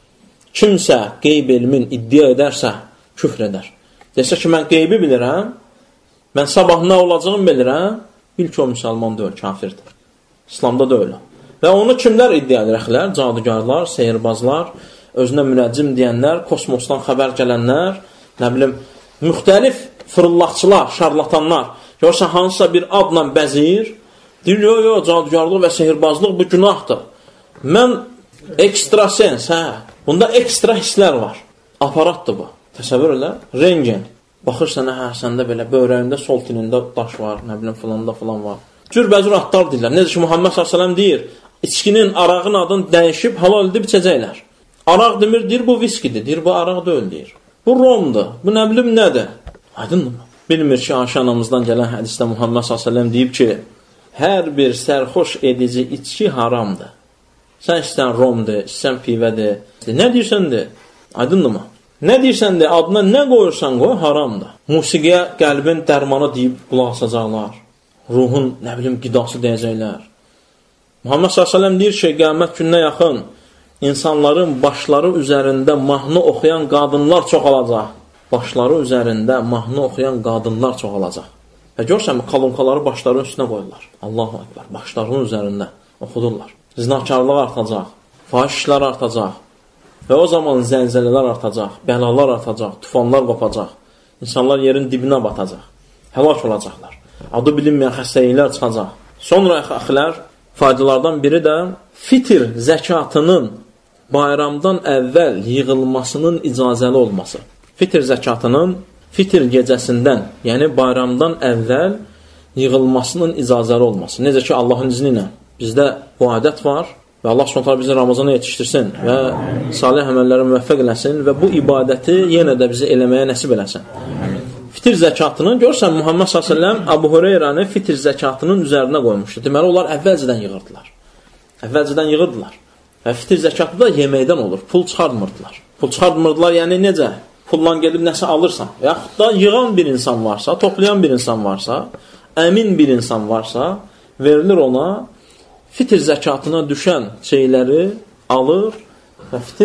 Kimsə qeyb elmin iddia edərsə, küfr edər. Desə ki, mən qeybi bilirəm, mən sabah nə olacağını bilirəm, bil ki, o müsəlman deyil, kafirdir. İslamda da öyle. Və onu kimlər iddia edirəklər? Cadugarlar, seyirbazlar, özünə münəccim deyənlər, kosmosdan xəbər gələnlər, nə bilim, müxtəlif fırıllaqçılar, şarlatanlar. Görürsən, hansısa bir adla bəzir, deyir, yo, yo, cadugarlıq və seyirbazlıq bu günahdır. Mən ekstrasens, hə, bunda ekstra hisslər var. Aparatdır bu. Təsəvvür elə, rengen. Baxırsan, hə, səndə belə, bövrəyində, sol tinində daş var, nə bilim, filanda filan var. Cürbəcür atlar deyirlər. Necə ki, Muhammed sallallahu əleyhi və səlləm deyir, içkinin, arağın adını dəyişib, halal edib içəcəklər. Araq demir, deyir, bu viskidir, deyir, bu araq deyil, deyir. Bu romdur, bu nə bilim nədir? Aydındır mı? Bilmir ki, Ayşə anamızdan gələn hədisdə Muhammed sallallahu əleyhi və səlləm deyib ki, hər bir sərxoş edici içki haramdır. Sən istən romdur, istən pivədir. Nə deyirsən de? Aydındır mı? Nə deyirsən de, adına nə qoyursan qoy, haramdır. Musiqiyə qəlbin dərmanı deyib qulaq asacaqlar. Ruhun, nə bilim, qidası deyəcəklər. Muhammed sallallahu əleyhi və səlləm deyir ki, qiyamət gününə yaxın insanların başları üzərində mahnı oxuyan qadınlar çoxalacaq. Başları üzərində mahnı oxuyan qadınlar çoxalacaq. Və görsən, kalonkaları başlarının üstünə qoyurlar. Allahu Ekber, başlarının üzərində oxudurlar. Zinakarlıq artacaq, fahiş işlər artacaq və o zaman zəlzələlər artacaq, bəlalar artacaq, tufanlar qopacaq, insanlar yerin dibinə batacaq, həlak olacaqlar. Adı bilinməyən xəstəliklər çıxacaq. Sonra əxilər, faydalardan biri də fitr zəkatının bayramdan əvvəl yığılmasının icazəli olması. Fitr zəkatının fitr gecəsindən, yəni bayramdan əvvəl yığılmasının icazəli olması. Necə ki, Allahın izni ilə bizdə bu adət var və Allah subhanahu bizi Ramazana yetişdirsin və salih əməllərə müvəffəq eləsin və bu ibadəti yenə də bizi eləməyə nəsib eləsin. Fitr zəkatını görsən, Muhammed sallallahu əleyhi və səlləm Əbu Hüreyrəni fitr zəkatının üzərinə qoymuşdu. Deməli, onlar əvvəlcədən yığırdılar. Əvvəlcədən yığırdılar. Və fitr zəkatı da yeməkdən olur. Pul çıxartmırdılar. Pul çıxartmırdılar, yəni necə? Pulla gedib nəsə alırsan. Yaxud da yığan bir insan varsa, toplayan bir insan varsa, əmin bir insan varsa, verilir ona fitr zəkatına düşən şeyləri alır və fitr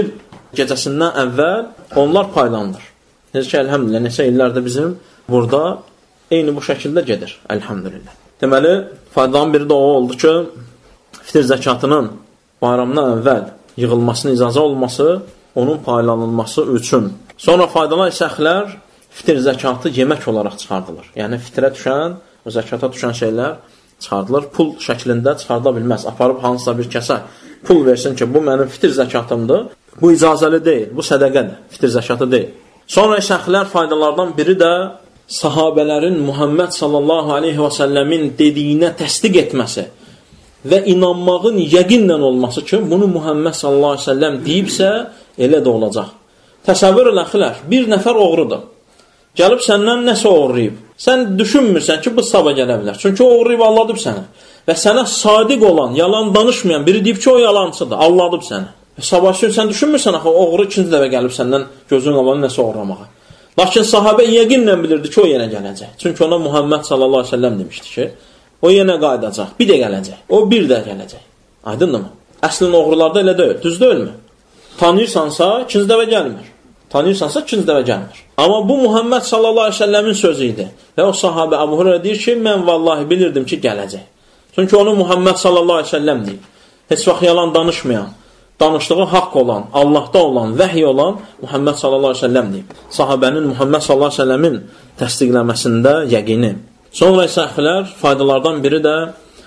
gecəsindən əvvəl onlar paylandır. Necə ki, əlhəmdülillah, neçə illərdə bizim burada eyni bu şəkildə gedir, əlhəmdülillah. Deməli, faydaların biri də o oldu ki, fitir zəkatının bayramdan əvvəl yığılmasına icazə olması, onun paylanılması üçün. Sonra faydalı səxlər fitir zəkatı yemək olaraq çıxardılır. Yəni, fitrə düşən, o zəkata düşən şeylər çıxardılır. Pul şəklində çıxardıla bilməz. Aparıb hansısa bir kəsə pul versin ki, bu mənim fitir zəkatımdır. Bu icazəli deyil, bu sədəqədir, fitir zəkatı deyil. Sonra səxlər faydalardan biri də sahabələrin Muhammed sallallahu aleyhi və səlləmin dediyinə təsdiq etməsi və inanmağın yəqinlə olması ki, bunu Muhammed sallallahu aleyhi və səlləm deyibsə, elə də olacaq. Təsəvvür eləxilər, bir nəfər oğrudur. Gəlib səndən nəsə oğurlayıb. Sən düşünmürsən ki, bu sabah gələ bilər. Çünki o oğurlayıb alladıb səni. Və sənə sadiq olan, yalan danışmayan biri deyib ki, o yalancıdır, alladıb səni. Və sabah üçün sən düşünmürsən, axı, oğru ikinci dəfə gəlib səndən gözün qabanı nəsə oğurlamağa. Lakin sahabə yəqinlə bilirdi ki, o yenə gələcək. Çünki ona Muhammed sallallahu aleyhi ve sellem demişdi ki, o yenə qaydacaq, bir də gələcək, o bir də gələcək. Aydındır mı? Əslin oğrularda elə deyil, düz deyilmi? Tanıyırsansa, ikinci dəfə gəlmir. Tanıyırsansa, ikinci dəfə gəlmir. Amma bu Muhammed sallallahu aleyhi ve sellemin sözü idi. Və o sahabə Əbu Hüreyrə deyir ki, mən vallahi bilirdim ki, gələcək. Çünki onu Muhammed sallallahu aleyhi ve sellem deyib. Heç vaxt yalan danışmayan, danışdığı haqq olan, Allahda olan, vəhiy olan Muhammed sallallahu aleyhi ve sellem deyib. Sahabənin Muhammed sallallahu aleyhi ve sellemin təsdiqləməsində yəqini. Sonra səxlər faydalardan biri də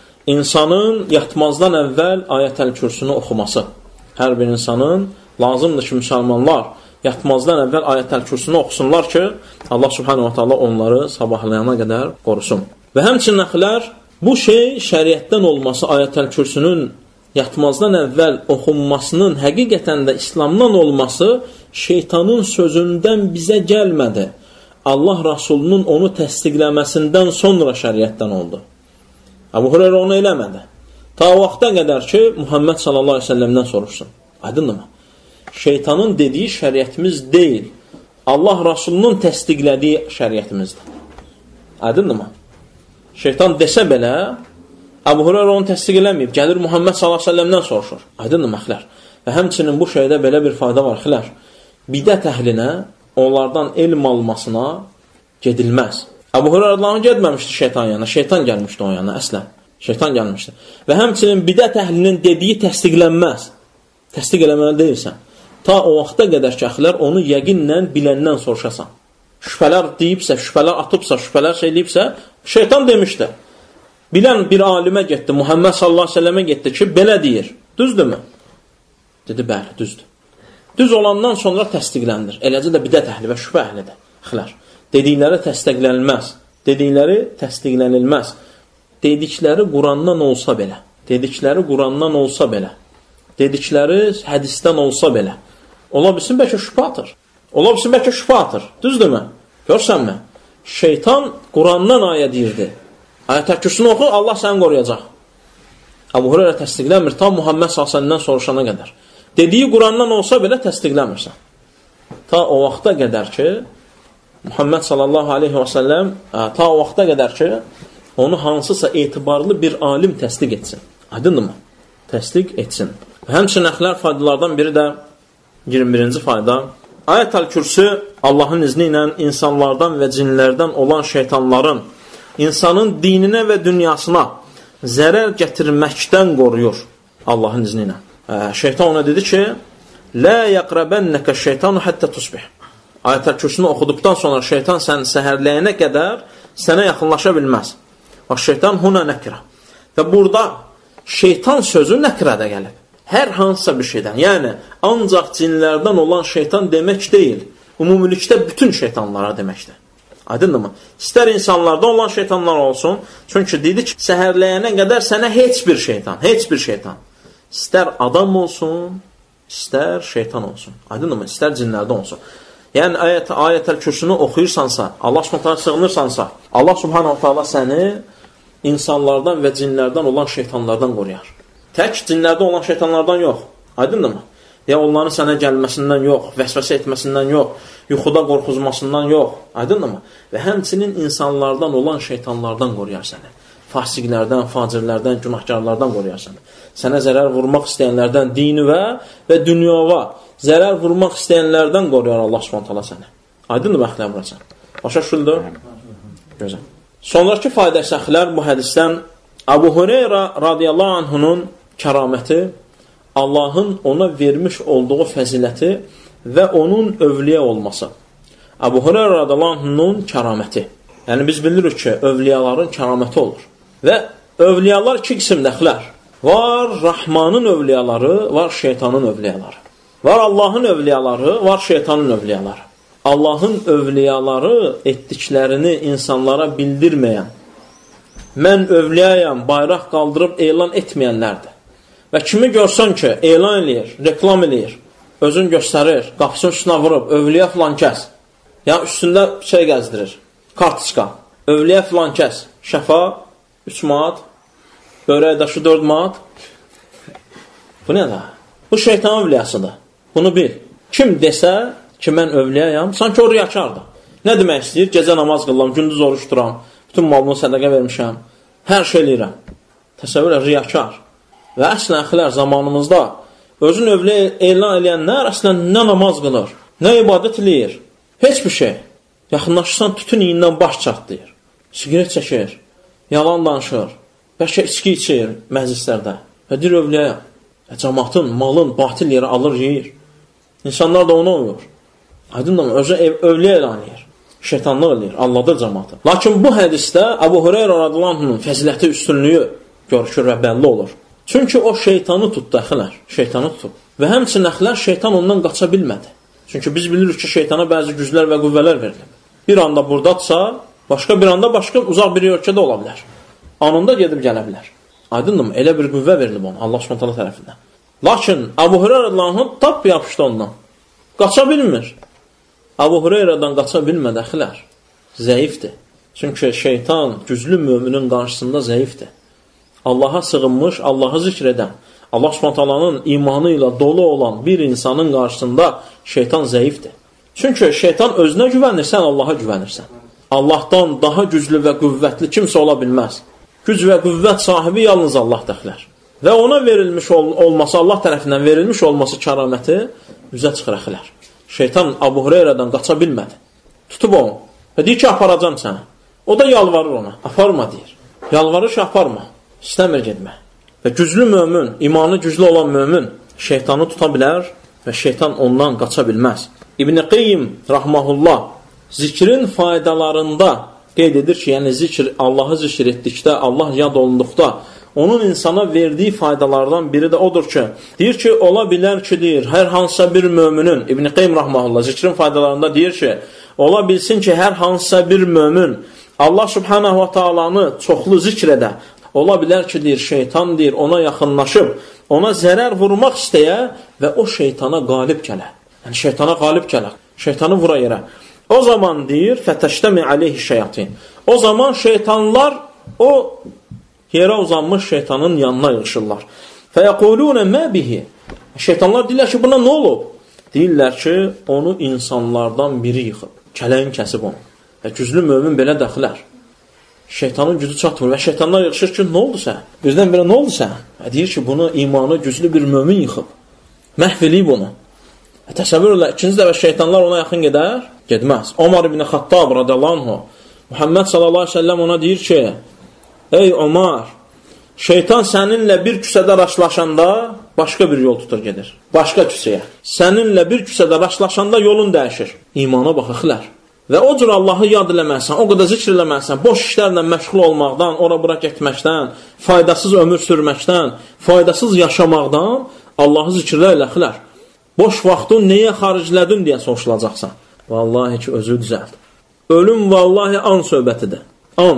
insanın yatmazdan əvvəl Ayətəl Kürsünü oxuması. Hər bir insanın lazımdır ki, müsəlmanlar yatmazdan əvvəl Ayətəl Kürsünü oxusunlar ki, Allah subhanahu wa ta'ala onları sabahlayana qədər qorusun. Və həmçinin əxlər, bu şey şəriətdən olması, Ayətəl Kürsünün yatmazdan əvvəl oxunmasının həqiqətən də İslamdan olması şeytanın sözündən bizə gəlmədi. Allah Rasulunun onu təsdiqləməsindən sonra şəriətdən oldu. Əbu Hüreyrə onu eləmədi. Ta vaxta qədər ki, Muhammed sallallahu aleyhi ve sellemdən soruşsun. Aydındır mı? Şeytanın dediyi şəriətimiz deyil. Allah Rasulunun təsdiqlədiyi şəriətimizdir. Aydındır mı? Şeytan desə belə, Əbu Hüreyrə onu təsdiq eləməyib. Gəlir Muhammed sallallahu aleyhi ve sellemdən soruşur. Aydındır mı, əxlər? Və həmçinin bu şeydə belə bir fayda var, xilər. Bidət əhlinə, onlardan elm almasına gedilməz. Əbu Hüreyrədən getməmişdi şeytan yana. Şeytan gəlmişdi o yana, əslən. Şeytan gəlmişdi. Və həmçinin bidət əhlinin dediyi təsdiqlənməz. Təsdiq eləməli deyilsən. Ta o vaxta qədər ki, əxlər onu yəqinlə biləndən soruşasan. Şübhələr deyibsə, şübhələr atıbsa, şübhələr şey deyibsə, şeytan demişdi. Bilən bir alimə getdi, Muhammed sallallahu aleyhi ve sellemə getdi ki, belə deyir. Düzdürmü? Dedi, bəli, düzdür. Düz olandan sonra təsdiqləndir. Eləcə də bidət əhli və şübhə əhlidir. Xilər. Dedikləri təsdiqlənilməz. Dedikləri təsdiqlənilməz. Dedikləri Qurandan olsa belə. Dedikləri Qurandan olsa belə. Dedikləri hədisdən olsa belə. Ola bilsin, bəlkə şübhə atır. Ola bilsin, bəlkə şübhə atır. Düzdürmü? Görsənmə. Şeytan Qurandan ayə deyirdi. Ayətəl Kürsünü oxu, Allah səni qoruyacaq. Əbu Hüreyrə təsdiqlənmir, tam Muhammed sallallahu aleyhi ve sellemdən soruşana qədər. Dediyi Qurandan olsa belə təsdiqlənmirsən. Ta o vaxta qədər ki, Muhammed sallallahu aleyhi ve sellem, ta o vaxta qədər ki, onu hansısa etibarlı bir alim təsdiq etsin. Aydındır mı? Təsdiq etsin. Həmçinin əxlər faydalardan biri də iyirmi birinci fayda. Ayətəl Kürsü Allahın izni ilə insanlardan və cinlərdən olan şeytanların insanın dininə və dünyasına zərər gətirməkdən qoruyur Allahın izni ilə. Şeytan ona dedi ki, Lə yəqrəbənnəkə şeytanu həttə tusbih. Ayətəl Kürsünü oxuduqdan sonra şeytan sən səhərləyənə qədər sənə yaxınlaşa bilməz. Bax, şeytan huna nəkrə. Və burada şeytan sözü nəkrədə gəlib. Hər hansısa bir şeydən. Yəni, ancaq cinlərdən olan şeytan demək deyil. Ümumilikdə bütün şeytanlara deməkdir. Aydındır mı? İstər insanlarda olan şeytanlar olsun. Çünki dedi ki, səhərləyənə qədər sənə heç bir şeytan, heç bir şeytan. İstər adam olsun, istər şeytan olsun. Aydındır mı? İstər cinlərdən olsun. Yəni, ayət, Ayətəl Kürsünü oxuyursansa, Allah subhanahu sığınırsansa, Allah subhanahu ta'ala səni insanlardan və cinlərdən olan şeytanlardan qoruyar. Tək cinlərdən olan şeytanlardan yox. Aydındır mı? Ya onların sənə gəlməsindən yox, vəsvəsə etməsindən yox, yuxuda qorxuzmasından yox. Aydındır mı? Və həmçinin insanlardan olan şeytanlardan qoruyar səni. Fasiqlərdən, facirlərdən, günahkarlardan qoruyar səni. Sənə zərər vurmaq istəyənlərdən dinivə və dünyava zərər vurmaq istəyənlərdən qoruyar Allah Subhanahu taala səni. Aydındır məxlər burası. Başa düşüldü? Gözəl. Sonraki fayda səxlər bu hədisdən Əbu Hüreyrə radiyallahu anhunun kəraməti, Allahın ona vermiş olduğu fəziləti və onun övliya olması. Əbu Hüreyrə radiyallahu anhunun kəraməti. Yəni biz bilirik ki, övliyaların kəraməti olur. Və övliyalar iki qismdəxlər. Var Rahmanın övliyaları, var şeytanın övliyaları. Var Allahın övliyaları, var şeytanın övliyaları. Allahın övliyaları etdiklərini insanlara bildirməyən, mən övliyayam, bayraq qaldırıb elan etməyənlərdir. Və kimi görsən ki, elan eləyir, reklam eləyir, özün göstərir, qapısının üstünə vurub, övliya filan kəs, yəni üstündə şey gəzdirir, kartiçka, övliya filan kəs, şəfa üç manat, börək daşı dörd manat. Bu nə də? Bu şeytan övliyasıdır. Bunu bil. Kim desə ki, mən övliyayam, sanki o riyakardır. Nə demək istəyir? Gecə namaz qılıram, gündüz oruç tuturam, bütün malımı sədəqə vermişəm, hər şey eləyirəm. Təsəvvür et, riyakar. Və əslən əxilər zamanımızda özün övliyə elan eləyənlər əslən nə namaz qılır, nə ibadət eləyir, heç bir şey. Yaxınlaşırsan, tütün iyindən baş çatlayır, sigaret çəkir, yalan danışır, bəlkə içki içir məclislərdə. Və deyir övliyə, cəmatın, malın, batil yeri alır, yeyir. İnsanlar da ona uyur. Aydındır, özü övliyə elan edir, şeytanlıq edir, alladır cəmatı. Lakin bu hədisdə Əbu Hüreyrə radiyallahu anhunun fəziləti, üstünlüyü görüşür və bəlli olur. Çünki o şeytanı tutdu, əxilər, şeytanı tutub. Və həmçinin əxilər şeytan ondan qaça bilmədi. Çünki biz bilirik ki, şeytana bəzi güclər və qüvvələr verilir. Bir anda buradadsa, başqa bir anda başqa uzaq bir ölkədə ola bilər. Anında gedib gələ bilər. Aydındır mı? Elə bir qüvvə verilib ona, Allah Subhanahu taala tərəfindən. Lakin Əbu Hüreyrə radiyallahu anh tap yapışdı ondan. Qaça bilmir. Əbu Hüreyrədən qaça bilmədi, əxilər. Zəifdir. Çünki şeytan güclü müminin qarşısında zəifdir. Allaha sığınmış, Allahı zikr edən, Allah Subhanahu taalanın imanı ilə dolu olan bir insanın qarşısında şeytan zəifdir. Çünki şeytan özünə güvənir, sən Allaha güvənirsən. Allahdan daha güclü və qüvvətli kimsə ola bilməz. Güc və qüvvət sahibi yalnız Allah dəxlər. Və ona verilmiş ol olması, Allah tərəfindən verilmiş olması kəraməti üzə çıxır əxilər. Şeytan Əbu Hüreyrədən qaça bilmədi. Tutub onu və deyir ki, aparacam səni. O da yalvarır ona, aparma deyir. Yalvarır ki, aparma, istəmir getmə. Və güclü mömin, imanı güclü olan mömin şeytanı tuta bilər və şeytan ondan qaça bilməz. İbn-i Qeyyim rahmahullah zikrin faydalarında qeyd edir ki, yəni zikr, Allahı zikr etdikdə, Allah yad olunduqda onun insana verdiyi faydalardan biri də odur ki, deyir ki, ola bilər ki, deyir, hər hansısa bir möminin, İbn-i Qeym rahmahullah zikrin faydalarında deyir ki, ola bilsin ki, hər hansısa bir mömin Allah subhanahu wa ta'alanı çoxlu zikr edə, ola bilər ki, deyir, şeytan deyir, ona yaxınlaşıb, ona zərər vurmaq istəyə və o şeytana qalib gələ. Yəni, şeytana qalib gələ, şeytanı vura yerə. O zaman deyir, fətəştəmi aleyhi şeyatin. O zaman şeytanlar o yerə uzanmış şeytanın yanına yığışırlar. Fəyəqulunə mə bihi. Şeytanlar deyirlər ki, buna nə olub? Deyirlər ki, onu insanlardan biri yıxıb, kələyin kəsib onu. Və güclü mömin belə dəxilər. Şeytanın gücü çatmır və şeytanlar yığışır ki, nə oldu sən? Birdən belə nə oldu sən? Və deyir ki, bunu imanı güclü bir mömin yıxıb. Məhv eləyib onu. Və təsəvvür elə, ikinci dəfə şeytanlar ona yaxın gedər, gedməz. Omar ibn Xattab radiyallahu anhu, Muhammed sallallahu aleyhi ve sellem ona deyir ki, ey Omar, şeytan səninlə bir küsədə rastlaşanda başqa bir yol tutur gedir. Başqa küsəyə. Səninlə bir küsədə rastlaşanda yolun dəyişir. İmana baxıqlar. Və o cür Allahı yad eləməsən, o qədər zikr eləməsən, boş işlərlə məşğul olmaqdan, ora-bura getməkdən, faydasız ömür sürməkdən, faydasız yaşamaqdan Allahı zikirlə eləxilər. Boş vaxtın nəyə xariclədin deyə soruşulacaqsan. Vallahi ki, özü düzəldir. Ölüm vallahi an söhbətidir. An.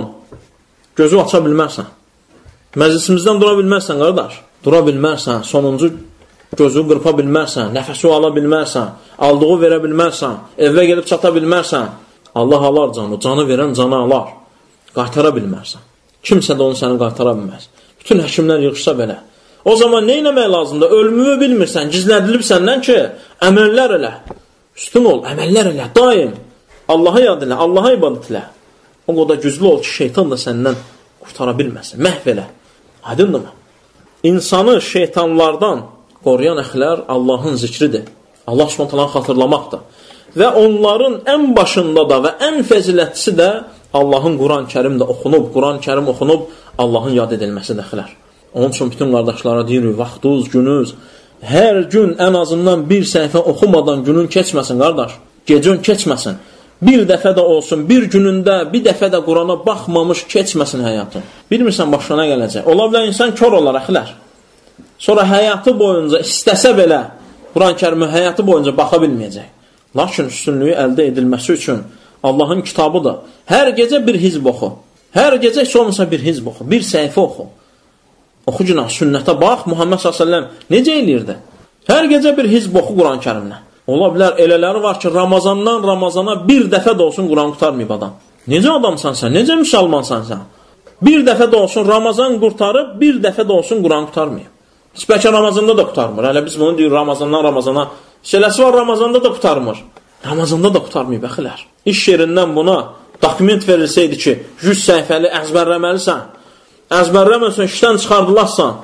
Gözü aça bilmərsən. Məclisimizdən dura bilmərsən, qardaş. Dura bilmərsən, sonuncu gözü qırpa bilmərsən, nəfəsi ala bilmərsən, aldığı verə bilmərsən, evə gelib çata bilmərsən. Allah alar canı, canı verən canı alar. Qaytara bilmərsən. Kimsə də onu səni qaytara bilməz. Bütün həkimlər yığışsa belə. O zaman nə eləmək lazımdır? Ölümü bilmirsən, gizlədilib səndən ki, əməllər elə. Üstün ol, əməllər elə, daim. Allaha yad elə, Allaha ibadət elə. O qədər güclü ol ki, şeytan da səndən qurtara bilməsin, məhv elə. Aydındır mı? İnsanı şeytanlardan qoruyan əxlər Allahın zikridir. Allah Subhanahu taala'nı xatırlamaqdır. Və onların ən başında da və ən fəzilətlisi də Allahın Quran-Kərimdə oxunub, Quran-Kərim oxunub Allahın yad edilməsi dəxilər. Onun üçün bütün qardaşlara deyirik, vaxtınız, gününüz, hər gün ən azından bir səhifə oxumadan günün keçməsin, qardaş. Gecən keçməsin. Bir dəfə də olsun, bir günündə bir dəfə də Qurana baxmamış keçməsin həyatın. Bilmirsən başına gələcək. Ola bilər insan kör olar, əxilər. Sonra həyatı boyunca istəsə belə Quran-Kərimə həyatı boyunca baxa bilməyəcək. Lakin üstünlüyü əldə edilməsi üçün Allahın kitabıdır. Hər gecə bir hizb oxu. Hər gecə heç olmasa bir hizb oxu. Bir səhifə oxu. Oxu günah, sünnətə bax. Muhammed sallallahu əleyhi və səlləm necə eləyirdi? Hər gecə bir hizb oxu Quran-Kərimlə. Ola bilər elələri var ki, Ramazandan Ramazana bir dəfə də olsun Quran qurtarmayıb adam. Necə adamsan sən? Necə müsəlmansan sən? Bir dəfə də olsun Ramazan qurtarıb, bir dəfə də olsun Quran qurtarmayıb. Heç bəlkə Ramazanda da qurtarmır. Hələ biz bunu deyirik Ramazandan Ramazana. Şeyləsi var Ramazanda da qurtarmır. Ramazanda da qurtarmayıb əxilər. İş yerindən buna dokument verilsəydi ki, yüz səhifəli əzbərləməlisən. Əzbərləməsən, işdən çıxardılarsan.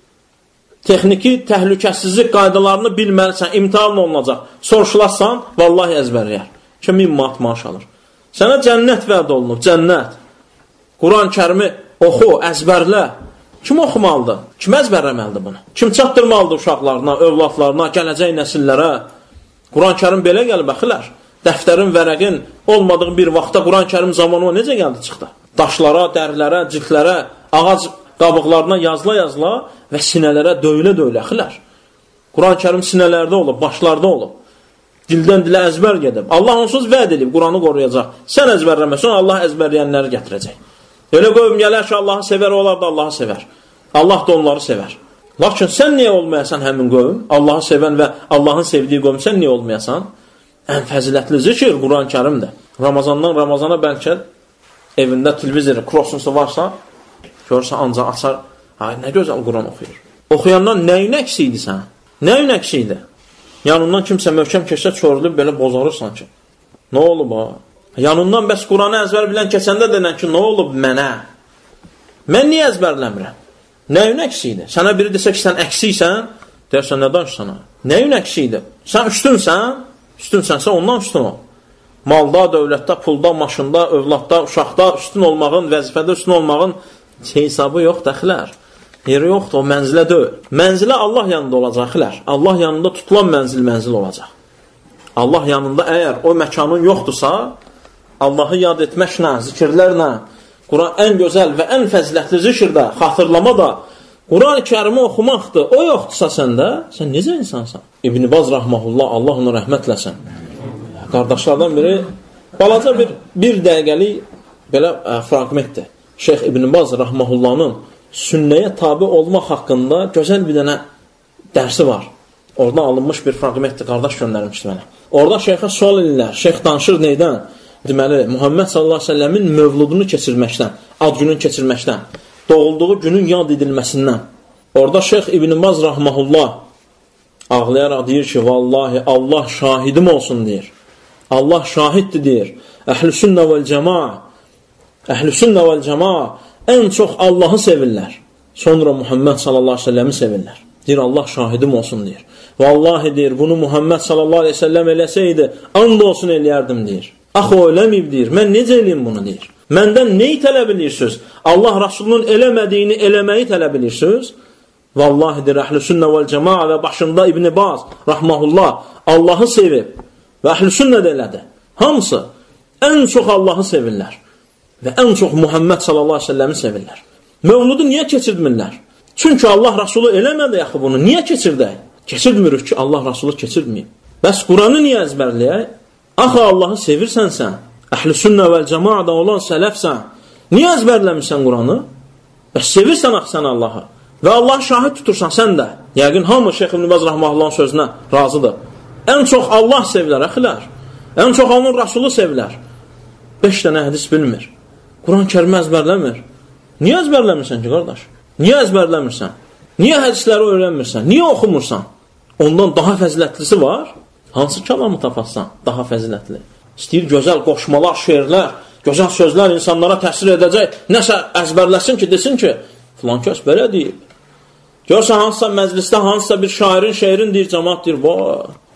Texniki təhlükəsizlik qaydalarını bilməlisən, imtahan olunacaq. Soruşularsan, vallahi əzbərləyər. ki, min manat maaş alır. Sənə cənnət vəd olunub, cənnət. Quran-Kərimi oxu, əzbərlə. Kim oxumalıdır? Kim əzbərləməlidir bunu? Kim çatdırmalıdır uşaqlarına, övladlarına, gələcək nəsillərə? Quran-Kərim belə gəlib, əxilər. Dəftərin, vərəqin olmadığı bir vaxtda Quran-Kərim zamanı o necə gəldi, çıxdı? Daşlara, dərlərə, cildlərə, ağac qabıqlarına yazla-yazla və sinələrə döylə-döylə, əxilər. Quran-Kərim sinələrdə olub, başlarda olub. Dildən dilə əzbər gedib. Allah onsuz vəd edib, Quranı qoruyacaq. Sən əzbərləməsən, Allah əzbərləyənləri gətirəcək. Elə qövm gələr ki, Allahı sevər, onlar da Allahı sevər. Allah da onları sevər. Lakin sən niyə olmayasan həmin qövm? Allahı sevən və Allahın sevdiyi qövm sən niyə olmayasan? Ən fəzilətli zikir Quran-Kərimdir. Ramazandan Ramazana bəlkə evində televizor, krosnusu varsa, görürsən ancaq açar, ay, nə gözəl Quran oxuyur. Oxuyandan nəyin əksi idi sən? Nəyin əksi idi? Yanından kimsə möhkəm keçsə çörülüb belə bozarırsan ki. Nə olub ha? Yanından bəs Quranı əzbər bilən keçəndə denən ki, nə olub mənə? Mən niyə əzbərləmirəm? Nəyin əksi idi? Sənə biri desə ki, sən əksiksən, deyərsən, nə danışsan? Nəyin əksi idi? Sən üstünsən, üstünsənsə ondan üstün ol. Malda, dövlətdə, pulda, maşında, övladda, uşaqda üstün olmağın, vəzifədə üstün olmağın hesabı yox, dəxilər. Yeri yoxdur, o mənzilə deyil. Mənzilə Allah yanında olacaq, xilər. Allah yanında tutulan mənzil mənzil olacaq. Allah yanında əgər o məkanın yoxdursa, Allahı yad etməklə, zikirlərlə, Quran ən gözəl və ən fəzilətli zikirdə, xatırlama da, Quran-ı Kərimi oxumaqdır. O yoxdursa səndə, sən necə insansan? İbn Baz rahmehullah, Allah onu rəhmətləsin. Qardaşlardan biri, balaca bir, bir dəqiqəlik belə ə, fragmentdir. Şeyx İbn Baz rahmehullahın sünnəyə tabi olmaq haqqında gözəl bir dənə dərsi var. Oradan alınmış bir fragmentdir, qardaş göndərmişdi mənə. Orada şeyxə sual edirlər, şeyx danışır neydən? Deməli, Muhammed sallallahu əleyhi və səlləmin mövludunu keçirməkdən, ad günün keçirməkdən, doğulduğu günün yad edilməsindən. Orada şeyx İbn Baz rahmehullah ağlayaraq deyir ki, vallahi Allah şahidim olsun deyir. Allah şahiddir deyir. Əhl-i sünnə vəl-cəmaa, əhl-i sünnə vəl-cəmaa ən çox Allahı sevirlər. Sonra Muhammed sallallahu əleyhi və səlləmi sevirlər. Deyir, Allah şahidim olsun deyir. Vallahi deyir, bunu Muhammed sallallahu əleyhi və səlləm eləsəydi, and olsun eləyərdim deyir. Axı o eləməyib deyir, mən necə eləyim bunu deyir. Məndən neyi tələb edirsiniz? Allah Rasulunun eləmədiyini eləməyi tələb edirsiniz? Vallahi deyir, əhl-i sünnə vəl-cəmaa və başında İbn Baz rahmehullah Allahı sevib və əhl-i sünnə də elədi. Hamısı ən çox Allahı sevirlər. Və ən çox Muhammed sallallahu əleyhi və səlləmi sevirlər. Mövludu niyə keçirtmirlər? Çünki Allah Rasulü eləmədi yaxı bunu. Niyə keçirdək? Keçirtmirik ki, Allah Rasulü keçirtməyib. Bəs Quranı niyə əzbərləyək? Axı Allahı sevirsən sən, əhl-i sünnə vəl-cəmaada olan sələfsən, niyə əzbərləmirsən Quranı? Bəs sevirsən axı sən Allahı. Və Allah şahid tutursan sən də. Yəqin hamı Şeyx İbn Baz rahmehullahın sözünə razıdır. Ən çox Allah sevilər, əxilər. Ən çox onun Rasulü sevilər. Beş dənə hədis bilmir. Quran-Kərimi əzbərləmir. Niyə əzbərləmirsən ki, qardaş? Niyə əzbərləmirsən? Niyə hədisləri öyrənmirsən? Niyə oxumursan? Ondan daha fəzilətlisi var. Hansı kəlamı tapassan? Daha fəzilətli. İstəyir gözəl qoşmalar, şeirlər, gözəl sözlər insanlara təsir edəcək. Nəsə əzbərləsin ki, desin ki, filan kəs belə deyib. Görsən, hansısa məclisdə, hansısa bir şairin, şeirin deyir, cəmat deyir, vay,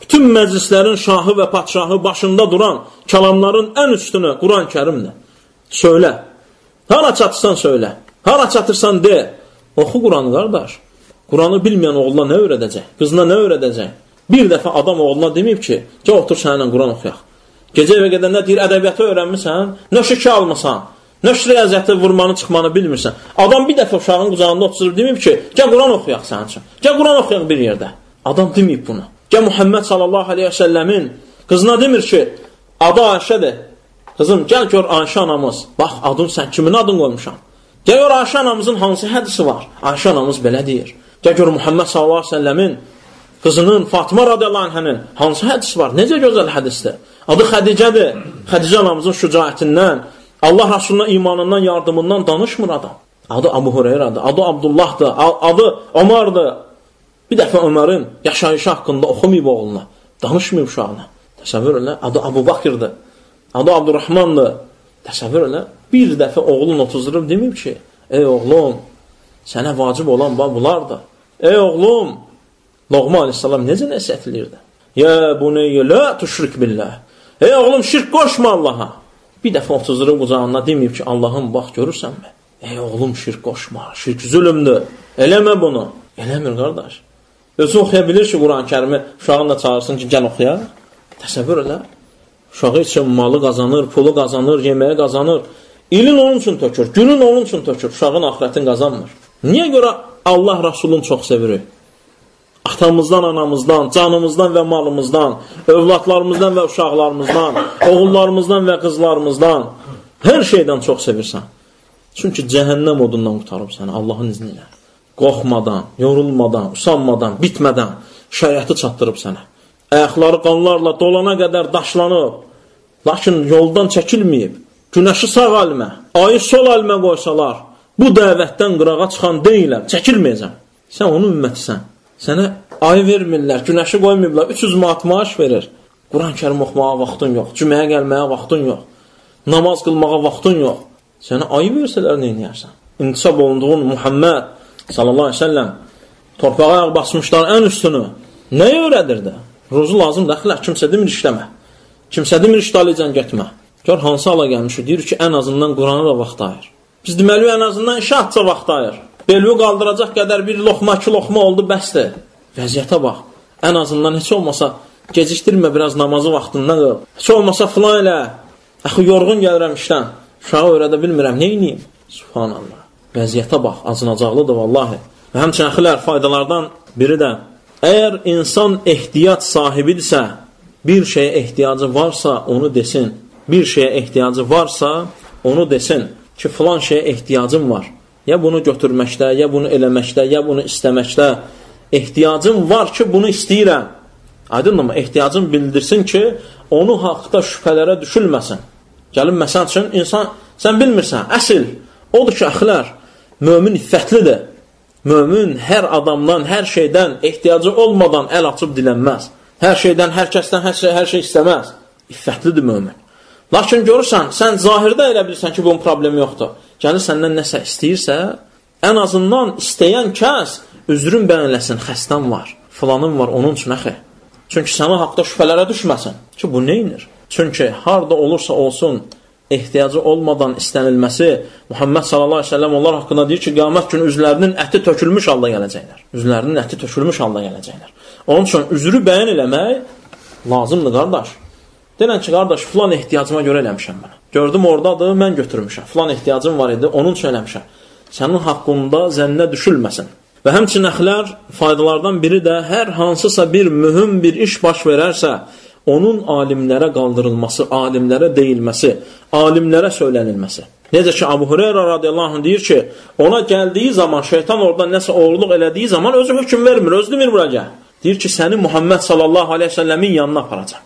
bütün məclislərin şahı və padşahı başında duran kəlamların ən üstünü Quran-Kərimdir. Söylə. Hara çatırsan söylə. Hara çatırsan de. Oxu Quranı, qardaş. Quranı bilməyən oğluna nə öyrədəcək? Qızına nə öyrədəcək? Bir dəfə adam oğluna deməyib ki, gəl otur səninlə Quran oxuyaq. Gecə evə gedəndə deyir, ədəbiyyatı öyrənmirsən, nöşriki almasan, nöşri əziyyəti vurmanı çıxmanı bilmirsən. Adam bir dəfə uşağın qucağında oturub deməyib ki, gəl Quran oxuyaq sənin üçün. Gəl Quran oxuyaq bir yerdə. Adam deməyib bunu. Gəl Muhammed sallallahu aleyhi və səlləmin qızına demir ki, adı Ayşədir. Qızım, gəl gör Ayşə anamız. Bax, adın sən kimin adını qoymuşam? Gəl gör Ayşə anamızın hansı hədisi var? Ayşə anamız belə deyir. Gəl gör Muhammed sallallahu aleyhi və səlləmin qızının Fatıma radiyallahu anhənin hansı hədisi var? Necə gözəl hədisdir. Adı Xədicədir. Xədicə anamızın şücaətindən, Allah Rasuluna imanından, yardımından danışmır adam. Adı Abu Hüreyrədir, adı Abdullahdır, adı Ömardır. Bir dəfə Ömərin yaşayışı haqqında oxumayıb oğluna, danışmayıb uşağına. Təsəvvür elə, adı Abu Bakırdır, adı Abdurrahmandır. Təsəvvür elə, bir dəfə oğlun otuzurub deməyib ki, ey oğlum, sənə vacib olan bunlardır. Ey oğlum, Loğman aleyhissalam necə nəsihət edirdi? Ya buneyyə la tuşrik billah. Ey oğlum, şirk qoşma Allaha. Bir dəfə otuzurub qucağına deməyib ki, Allahım, bax görürsənmi? Ey oğlum, şirk qoşma, şirk zülümdür. Eləmə bunu. Eləmir, qardaş. Özü oxuya bilir ki, Quran-Kərimi uşağın da çağırsın ki, gəl oxuya. Təsəvvür elə. Uşağı üçün malı qazanır, pulu qazanır, yeməyi qazanır. İlin onun üçün tökür, günün onun üçün tökür. Uşağın axirətini qazanmır. Niyə görə Allah Rasulunu çox sevirik? Atamızdan, anamızdan, canımızdan və malımızdan, övladlarımızdan və uşaqlarımızdan, oğullarımızdan və qızlarımızdan, hər şeydən çox sevirsən. Çünki cəhənnəm odundan qutarıb səni Allahın izni ilə. Qorxmadan, yorulmadan, usanmadan, bitmədən şəriəti çatdırıb sənə. Ayaqları qanlarla dolana qədər daşlanıb, lakin yoldan çəkilməyib, günəşi sağ əlimə, ayı sol əlimə qoysalar, bu dəvətdən qırağa çıxan deyiləm, çəkilməyəcəm. Sən onun ümmətisən. Sənə ayı vermirlər, günəşi qoymayıblar, üç yüz manat maaş verir. Quran-Kərim oxumağa vaxtın yox, cüməyə gəlməyə vaxtın yox, namaz qılmağa vaxtın yox. Sənə ayı versələr nə edərsən? İntisab olunduğun Muhammed sallallahu aleyhi ve sellem torpağa ayaq basmışlar ən üstünü. Nəyə öyrədirdi? Ruzu lazım dəxilər, kimsə demir işləmə. Kimsə demir işdalıcan getmə. Gör, hansı hala gəlmişi, deyir ki, ən azından Qurana da vaxt ayır. Biz deməli, ən azından işə atsa vaxt ayır. Belvi qaldıracaq qədər bir loxma, iki loxma oldu, bəsdir. Vəziyyətə bax. Ən azından heç olmasa gecikdirmə biraz namazı vaxtından qıl. Heç olmasa filan elə. Axı, yorğun gəlirəm işdən. Uşağı öyrədə bilmirəm, neyniyim? Subhanallah. Vəziyyətə bax, acınacaqlıdır vallahi. Və həmçinin əxilər faydalardan biri də, əgər insan ehtiyac sahibidirsə, bir şeyə ehtiyacı varsa, onu desin. Bir şeyə ehtiyacı varsa, onu desin ki, filan şeyə ehtiyacım var. Ya bunu götürməkdə, ya bunu eləməkdə, ya bunu istəməkdə ehtiyacım var ki, bunu istəyirəm. Aydınmı? Ehtiyacım bildirsin ki, onu haqda şübhələrə düşülməsin. Gəlin, məsəl üçün, insan, sən bilmirsən, əsl, odur ki, əxilər, mömin iffətlidir. Mömin hər adamdan, hər şeydən ehtiyacı olmadan əl açıb dilənməz. Hər şeydən, hər kəsdən hər şey, hər şey istəməz. İffətlidir mömin. Lakin görürsən, sən zahirdə elə bilirsən ki, bunun problemi yoxdur. Gəlir səndən nəsə istəyirsə, ən azından istəyən kəs üzrün bəyənləsin, xəstən var, filanın var, onun üçün əxi. Çünki sənə haqda şübhələrə düşməsin ki, bu neynir? Çünki harada olursa olsun, ehtiyacı olmadan istənilməsi, Muhammed sallallahu aleyhi ve sellem onlar haqqında deyir ki, qiyamət günü üzlərinin əti tökülmüş halda gələcəklər. Üzlərinin əti tökülmüş halda gələcəklər. Onun üçün üzrü bəyan eləmək lazımdır, qardaş. Denən ki, qardaş, filan ehtiyacıma görə eləmişəm mən. Gördüm oradadır, mən götürmüşəm. Filan ehtiyacım var idi, onun üçün eləmişəm. Sənin haqqında zənnə düşülməsin. Və həmçinin əxlər faydalardan biri də hər hansısa bir mühüm bir iş baş verərsə, onun alimlərə qaldırılması, alimlərə deyilməsi, alimlərə söylənilməsi. Necə ki, Abu Hüreyrə radiyallahu anh deyir ki, ona gəldiyi zaman, şeytan oradan nəsə oğurluq elədiyi zaman özü hökm vermir, özü demir bura gəl. Deyir ki, səni Muhammed sallallahu aleyhi ve sellemin yanına aparacaq.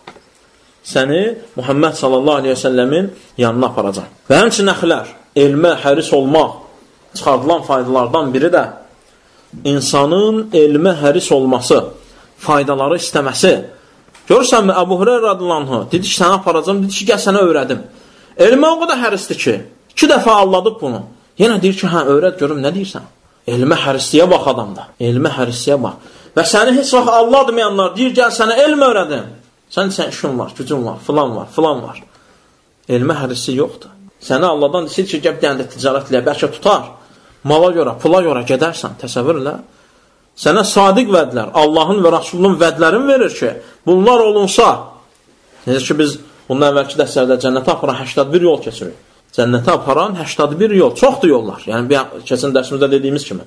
Səni Muhammed sallallahu aleyhi ve sellemin yanına aparacaq. Və həmçinin əxlər, elmə həris olmaq çıxardılan faydalardan biri də insanın elmə həris olması, faydaları istəməsi. Görürsənmi, Əbu Hüreyrə radiyallahu anh dedi ki, səni aparacam, dedi ki, gəl sənə öyrədim. Elmə o qədər hərisdir ki, iki dəfə alladıb bunu. Yenə deyir ki, hə, öyrət görüm, nə deyirsən? Elmə hərisliyə bax adamda. Elmə hərisliyə bax. və səni heç vaxt Allah admayanlar deyir, gəl sənə elm öyrədim. Sən sən işin var, gücün var, filan var, filan var. Elmə hərisi yoxdur. Səni Allahdan deyir ki, gəb deyəndə ticarətliyə bəlkə tutar. Mala görə, pula görə gedərsən, təsəvvür elə. Sənə sadiq vədlər, Allahın və Rasulunun vədlərini verir ki, bunlar olunsa, necə ki biz bundan əvvəlki dərslərdə cənnətə aparan səksən bir yol keçirik. Cənnətə aparan səksən bir yol, çoxdur yollar. Yəni, bir keçən dərsimizdə dediyimiz kimi.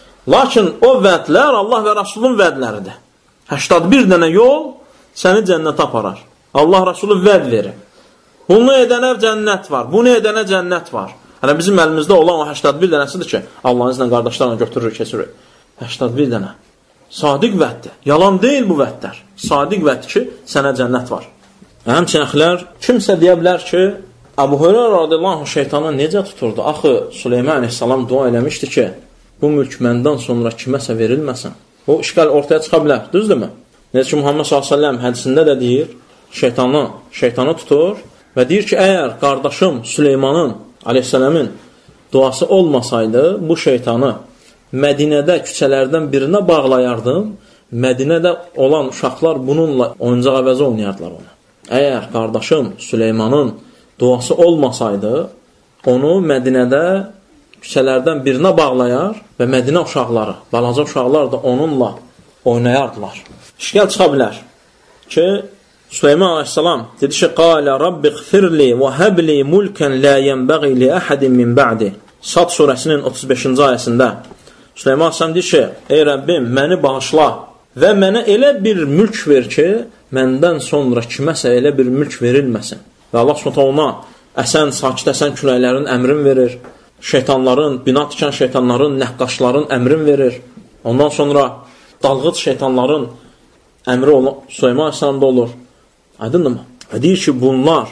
Lakin o vədlər Allah və Rasulun vədləridir. səksən bir dənə yol səni cənnətə aparar. Allah Rasulü vəd verir. Bunu edənə cənnət var, bunu edənə cənnət var. Yəni, bizim əlimizdə olan o səksən bir dənəsidir ki, Allahın iznən qardaşlarla götürür, keçirir. səksən bir dənə. Sadiq vəddir. Yalan deyil bu vədlər. Sadiq vəd ki, sənə cənnət var. Həmçinəklər, kimsə deyə bilər ki, Əbu Hüreyrə radiyallahu anh şeytanı necə tuturdu? Axı, Süleyman əleyhissalam dua eləmişdi ki, bu mülk məndən sonra kiməsə verilməsin. O işgal ortaya çıxa bilər, düzdürmü? Necə ki, Muhammed sallallahu əleyhi və səlləm hədisində də deyir, şeytanı, şeytanı tutur və deyir ki, əgər qardaşım Süleymanın əleyhissalamın duası olmasaydı, bu şeytanı Mədinədə küçələrdən birinə bağlayardım, Mədinədə olan uşaqlar bununla oyuncaq əvəzi oynayardılar onu. Əgər qardaşım Süleymanın duası olmasaydı, onu Mədinədə küçələrdən birinə bağlayar və Mədinə uşaqları, balaca uşaqlar da onunla oynayardılar. İşgal çıxa bilər ki, Süleyman aleyhissalam dedi ki, Qalə Rabbi qfirli və həbli mulkən lə yənbəği li əhədin min bə'di. Sad surəsinin otuz beşinci ayəsində Süleyman aleyhissalam deyir ki, ey Rəbbim, məni bağışla və mənə elə bir mülk ver ki, məndən sonra kiməsə elə bir mülk verilməsin. Və Allah s.ə. ona əsən, sakit əsən küləklərin əmrin verir, şeytanların, bina tikən şeytanların, nəqqaşların əmrin verir. Ondan sonra dalğıc şeytanların əmri Süleyman aleyhissalamda olur. Aydındır mı? Və deyir ki, bunlar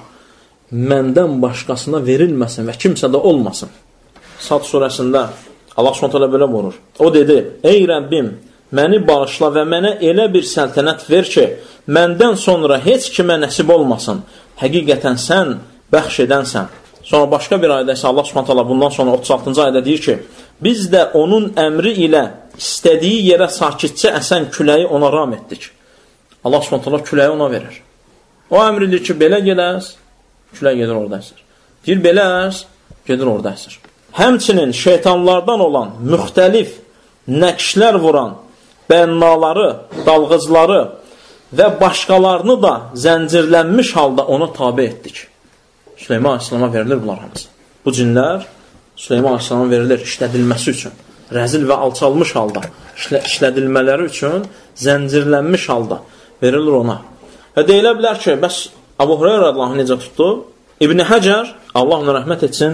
məndən başqasına verilməsin və kimsə də olmasın. Sad surəsində Allah s.ə. belə buyurur. O dedi, ey Rəbbim, məni bağışla və mənə elə bir səltənət ver ki, məndən sonra heç kimə nəsib olmasın. Həqiqətən sən bəxş edənsən. Sonra başqa bir ayədə isə Allah s.ə. bundan sonra otuz altıncı ayədə deyir ki, biz də onun əmri ilə istədiyi yerə sakitcə əsən küləyi ona ram etdik. Allah s.ə. küləyi ona verir. O əmr edir ki, belə gedəs, küləy gedir orada əsir. Deyir, belə əs, gedir orada əsir. Həmçinin şeytanlardan olan müxtəlif nəqşlər vuran bənnaları, dalğızları və başqalarını da zəncirlənmiş halda ona tabi etdik. Süleyman aleyhissalama verilir bunlar hamısı. Bu cinlər Süleyman aleyhissalama verilir işlədilməsi üçün. Rəzil və alçalmış halda işlə, işlədilmələri üçün zəncirlənmiş halda verilir ona. Və deyilə bilər ki, bəs Əbu Hüreyrə radiyallahu anh necə tutdu? İbn Həcər, Allah ona rəhmət etsin,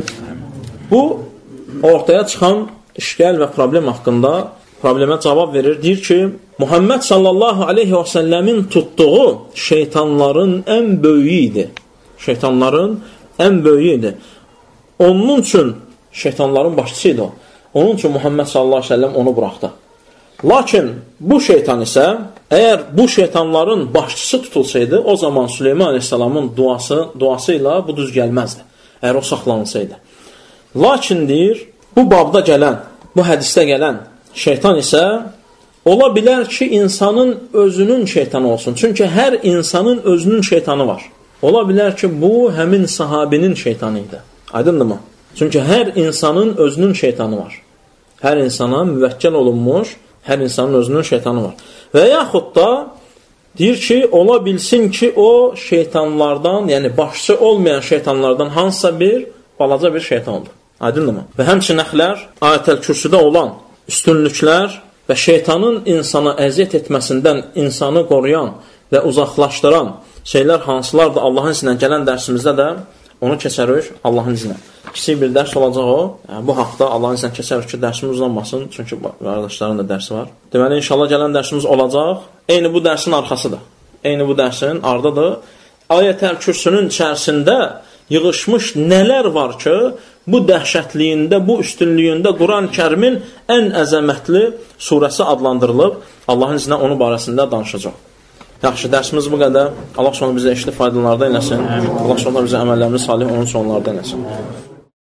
bu ortaya çıxan işgal və problem haqqında problemə cavab verir. Deyir ki, Muhammed sallallahu aleyhi və səlləmin tutduğu şeytanların ən böyüyü idi. Şeytanların ən böyüyü idi. Onun üçün şeytanların başçısı idi o. Onun üçün Muhammed sallallahu aleyhi və səlləm onu buraxdı. Lakin bu şeytan isə, əgər bu şeytanların başçısı tutulsaydı, o zaman Süleyman aleyhissalamın duası, duası ilə bu düz gəlməzdi. Əgər o saxlanılsaydı. Lakin deyir, bu babda gələn, bu hədisdə gələn şeytan isə ola bilər ki, insanın özünün şeytanı olsun. Çünki hər insanın özünün şeytanı var. Ola bilər ki, bu həmin sahabinin şeytanı idi. Aydındır mı? Çünki hər insanın özünün şeytanı var. Hər insana müvəkkəl olunmuş, hər insanın özünün şeytanı var. Və yaxud da deyir ki, ola bilsin ki, o şeytanlardan, yəni başçı olmayan şeytanlardan hansısa bir balaca bir şeytandır. Aydındır mı? Və həmçinəklər Ayətəl Kürsüdə olan üstünlüklər və şeytanın insana əziyyət etməsindən insanı qoruyan və uzaqlaşdıran şeylər hansılardır Allahın izinə gələn dərsimizdə də onu keçərik Allahın izinə. Kiçik bir dərs olacaq o. Yəni, bu haqda Allahın izinə keçərik ki, dərsimiz uzanmasın. Çünki qardaşların da dərsi var. Deməli, inşallah gələn dərsimiz olacaq. Eyni bu dərsin arxasıdır. Eyni bu dərsin ardıdır. Ayətəl Kürsünün içərisində yığışmış nələr var ki, bu dəhşətliyində, bu üstünlüyündə Quran-ı Kərimin ən əzəmətli surəsi adlandırılıb. Allahın izinə onun barəsində danışacaq. Yaxşı, dərsimiz bu qədər. Allah sonra bizə eşli faydalardan eləsin. Allah sonra bizə əməllərimiz salih onun sonlardan eləsin.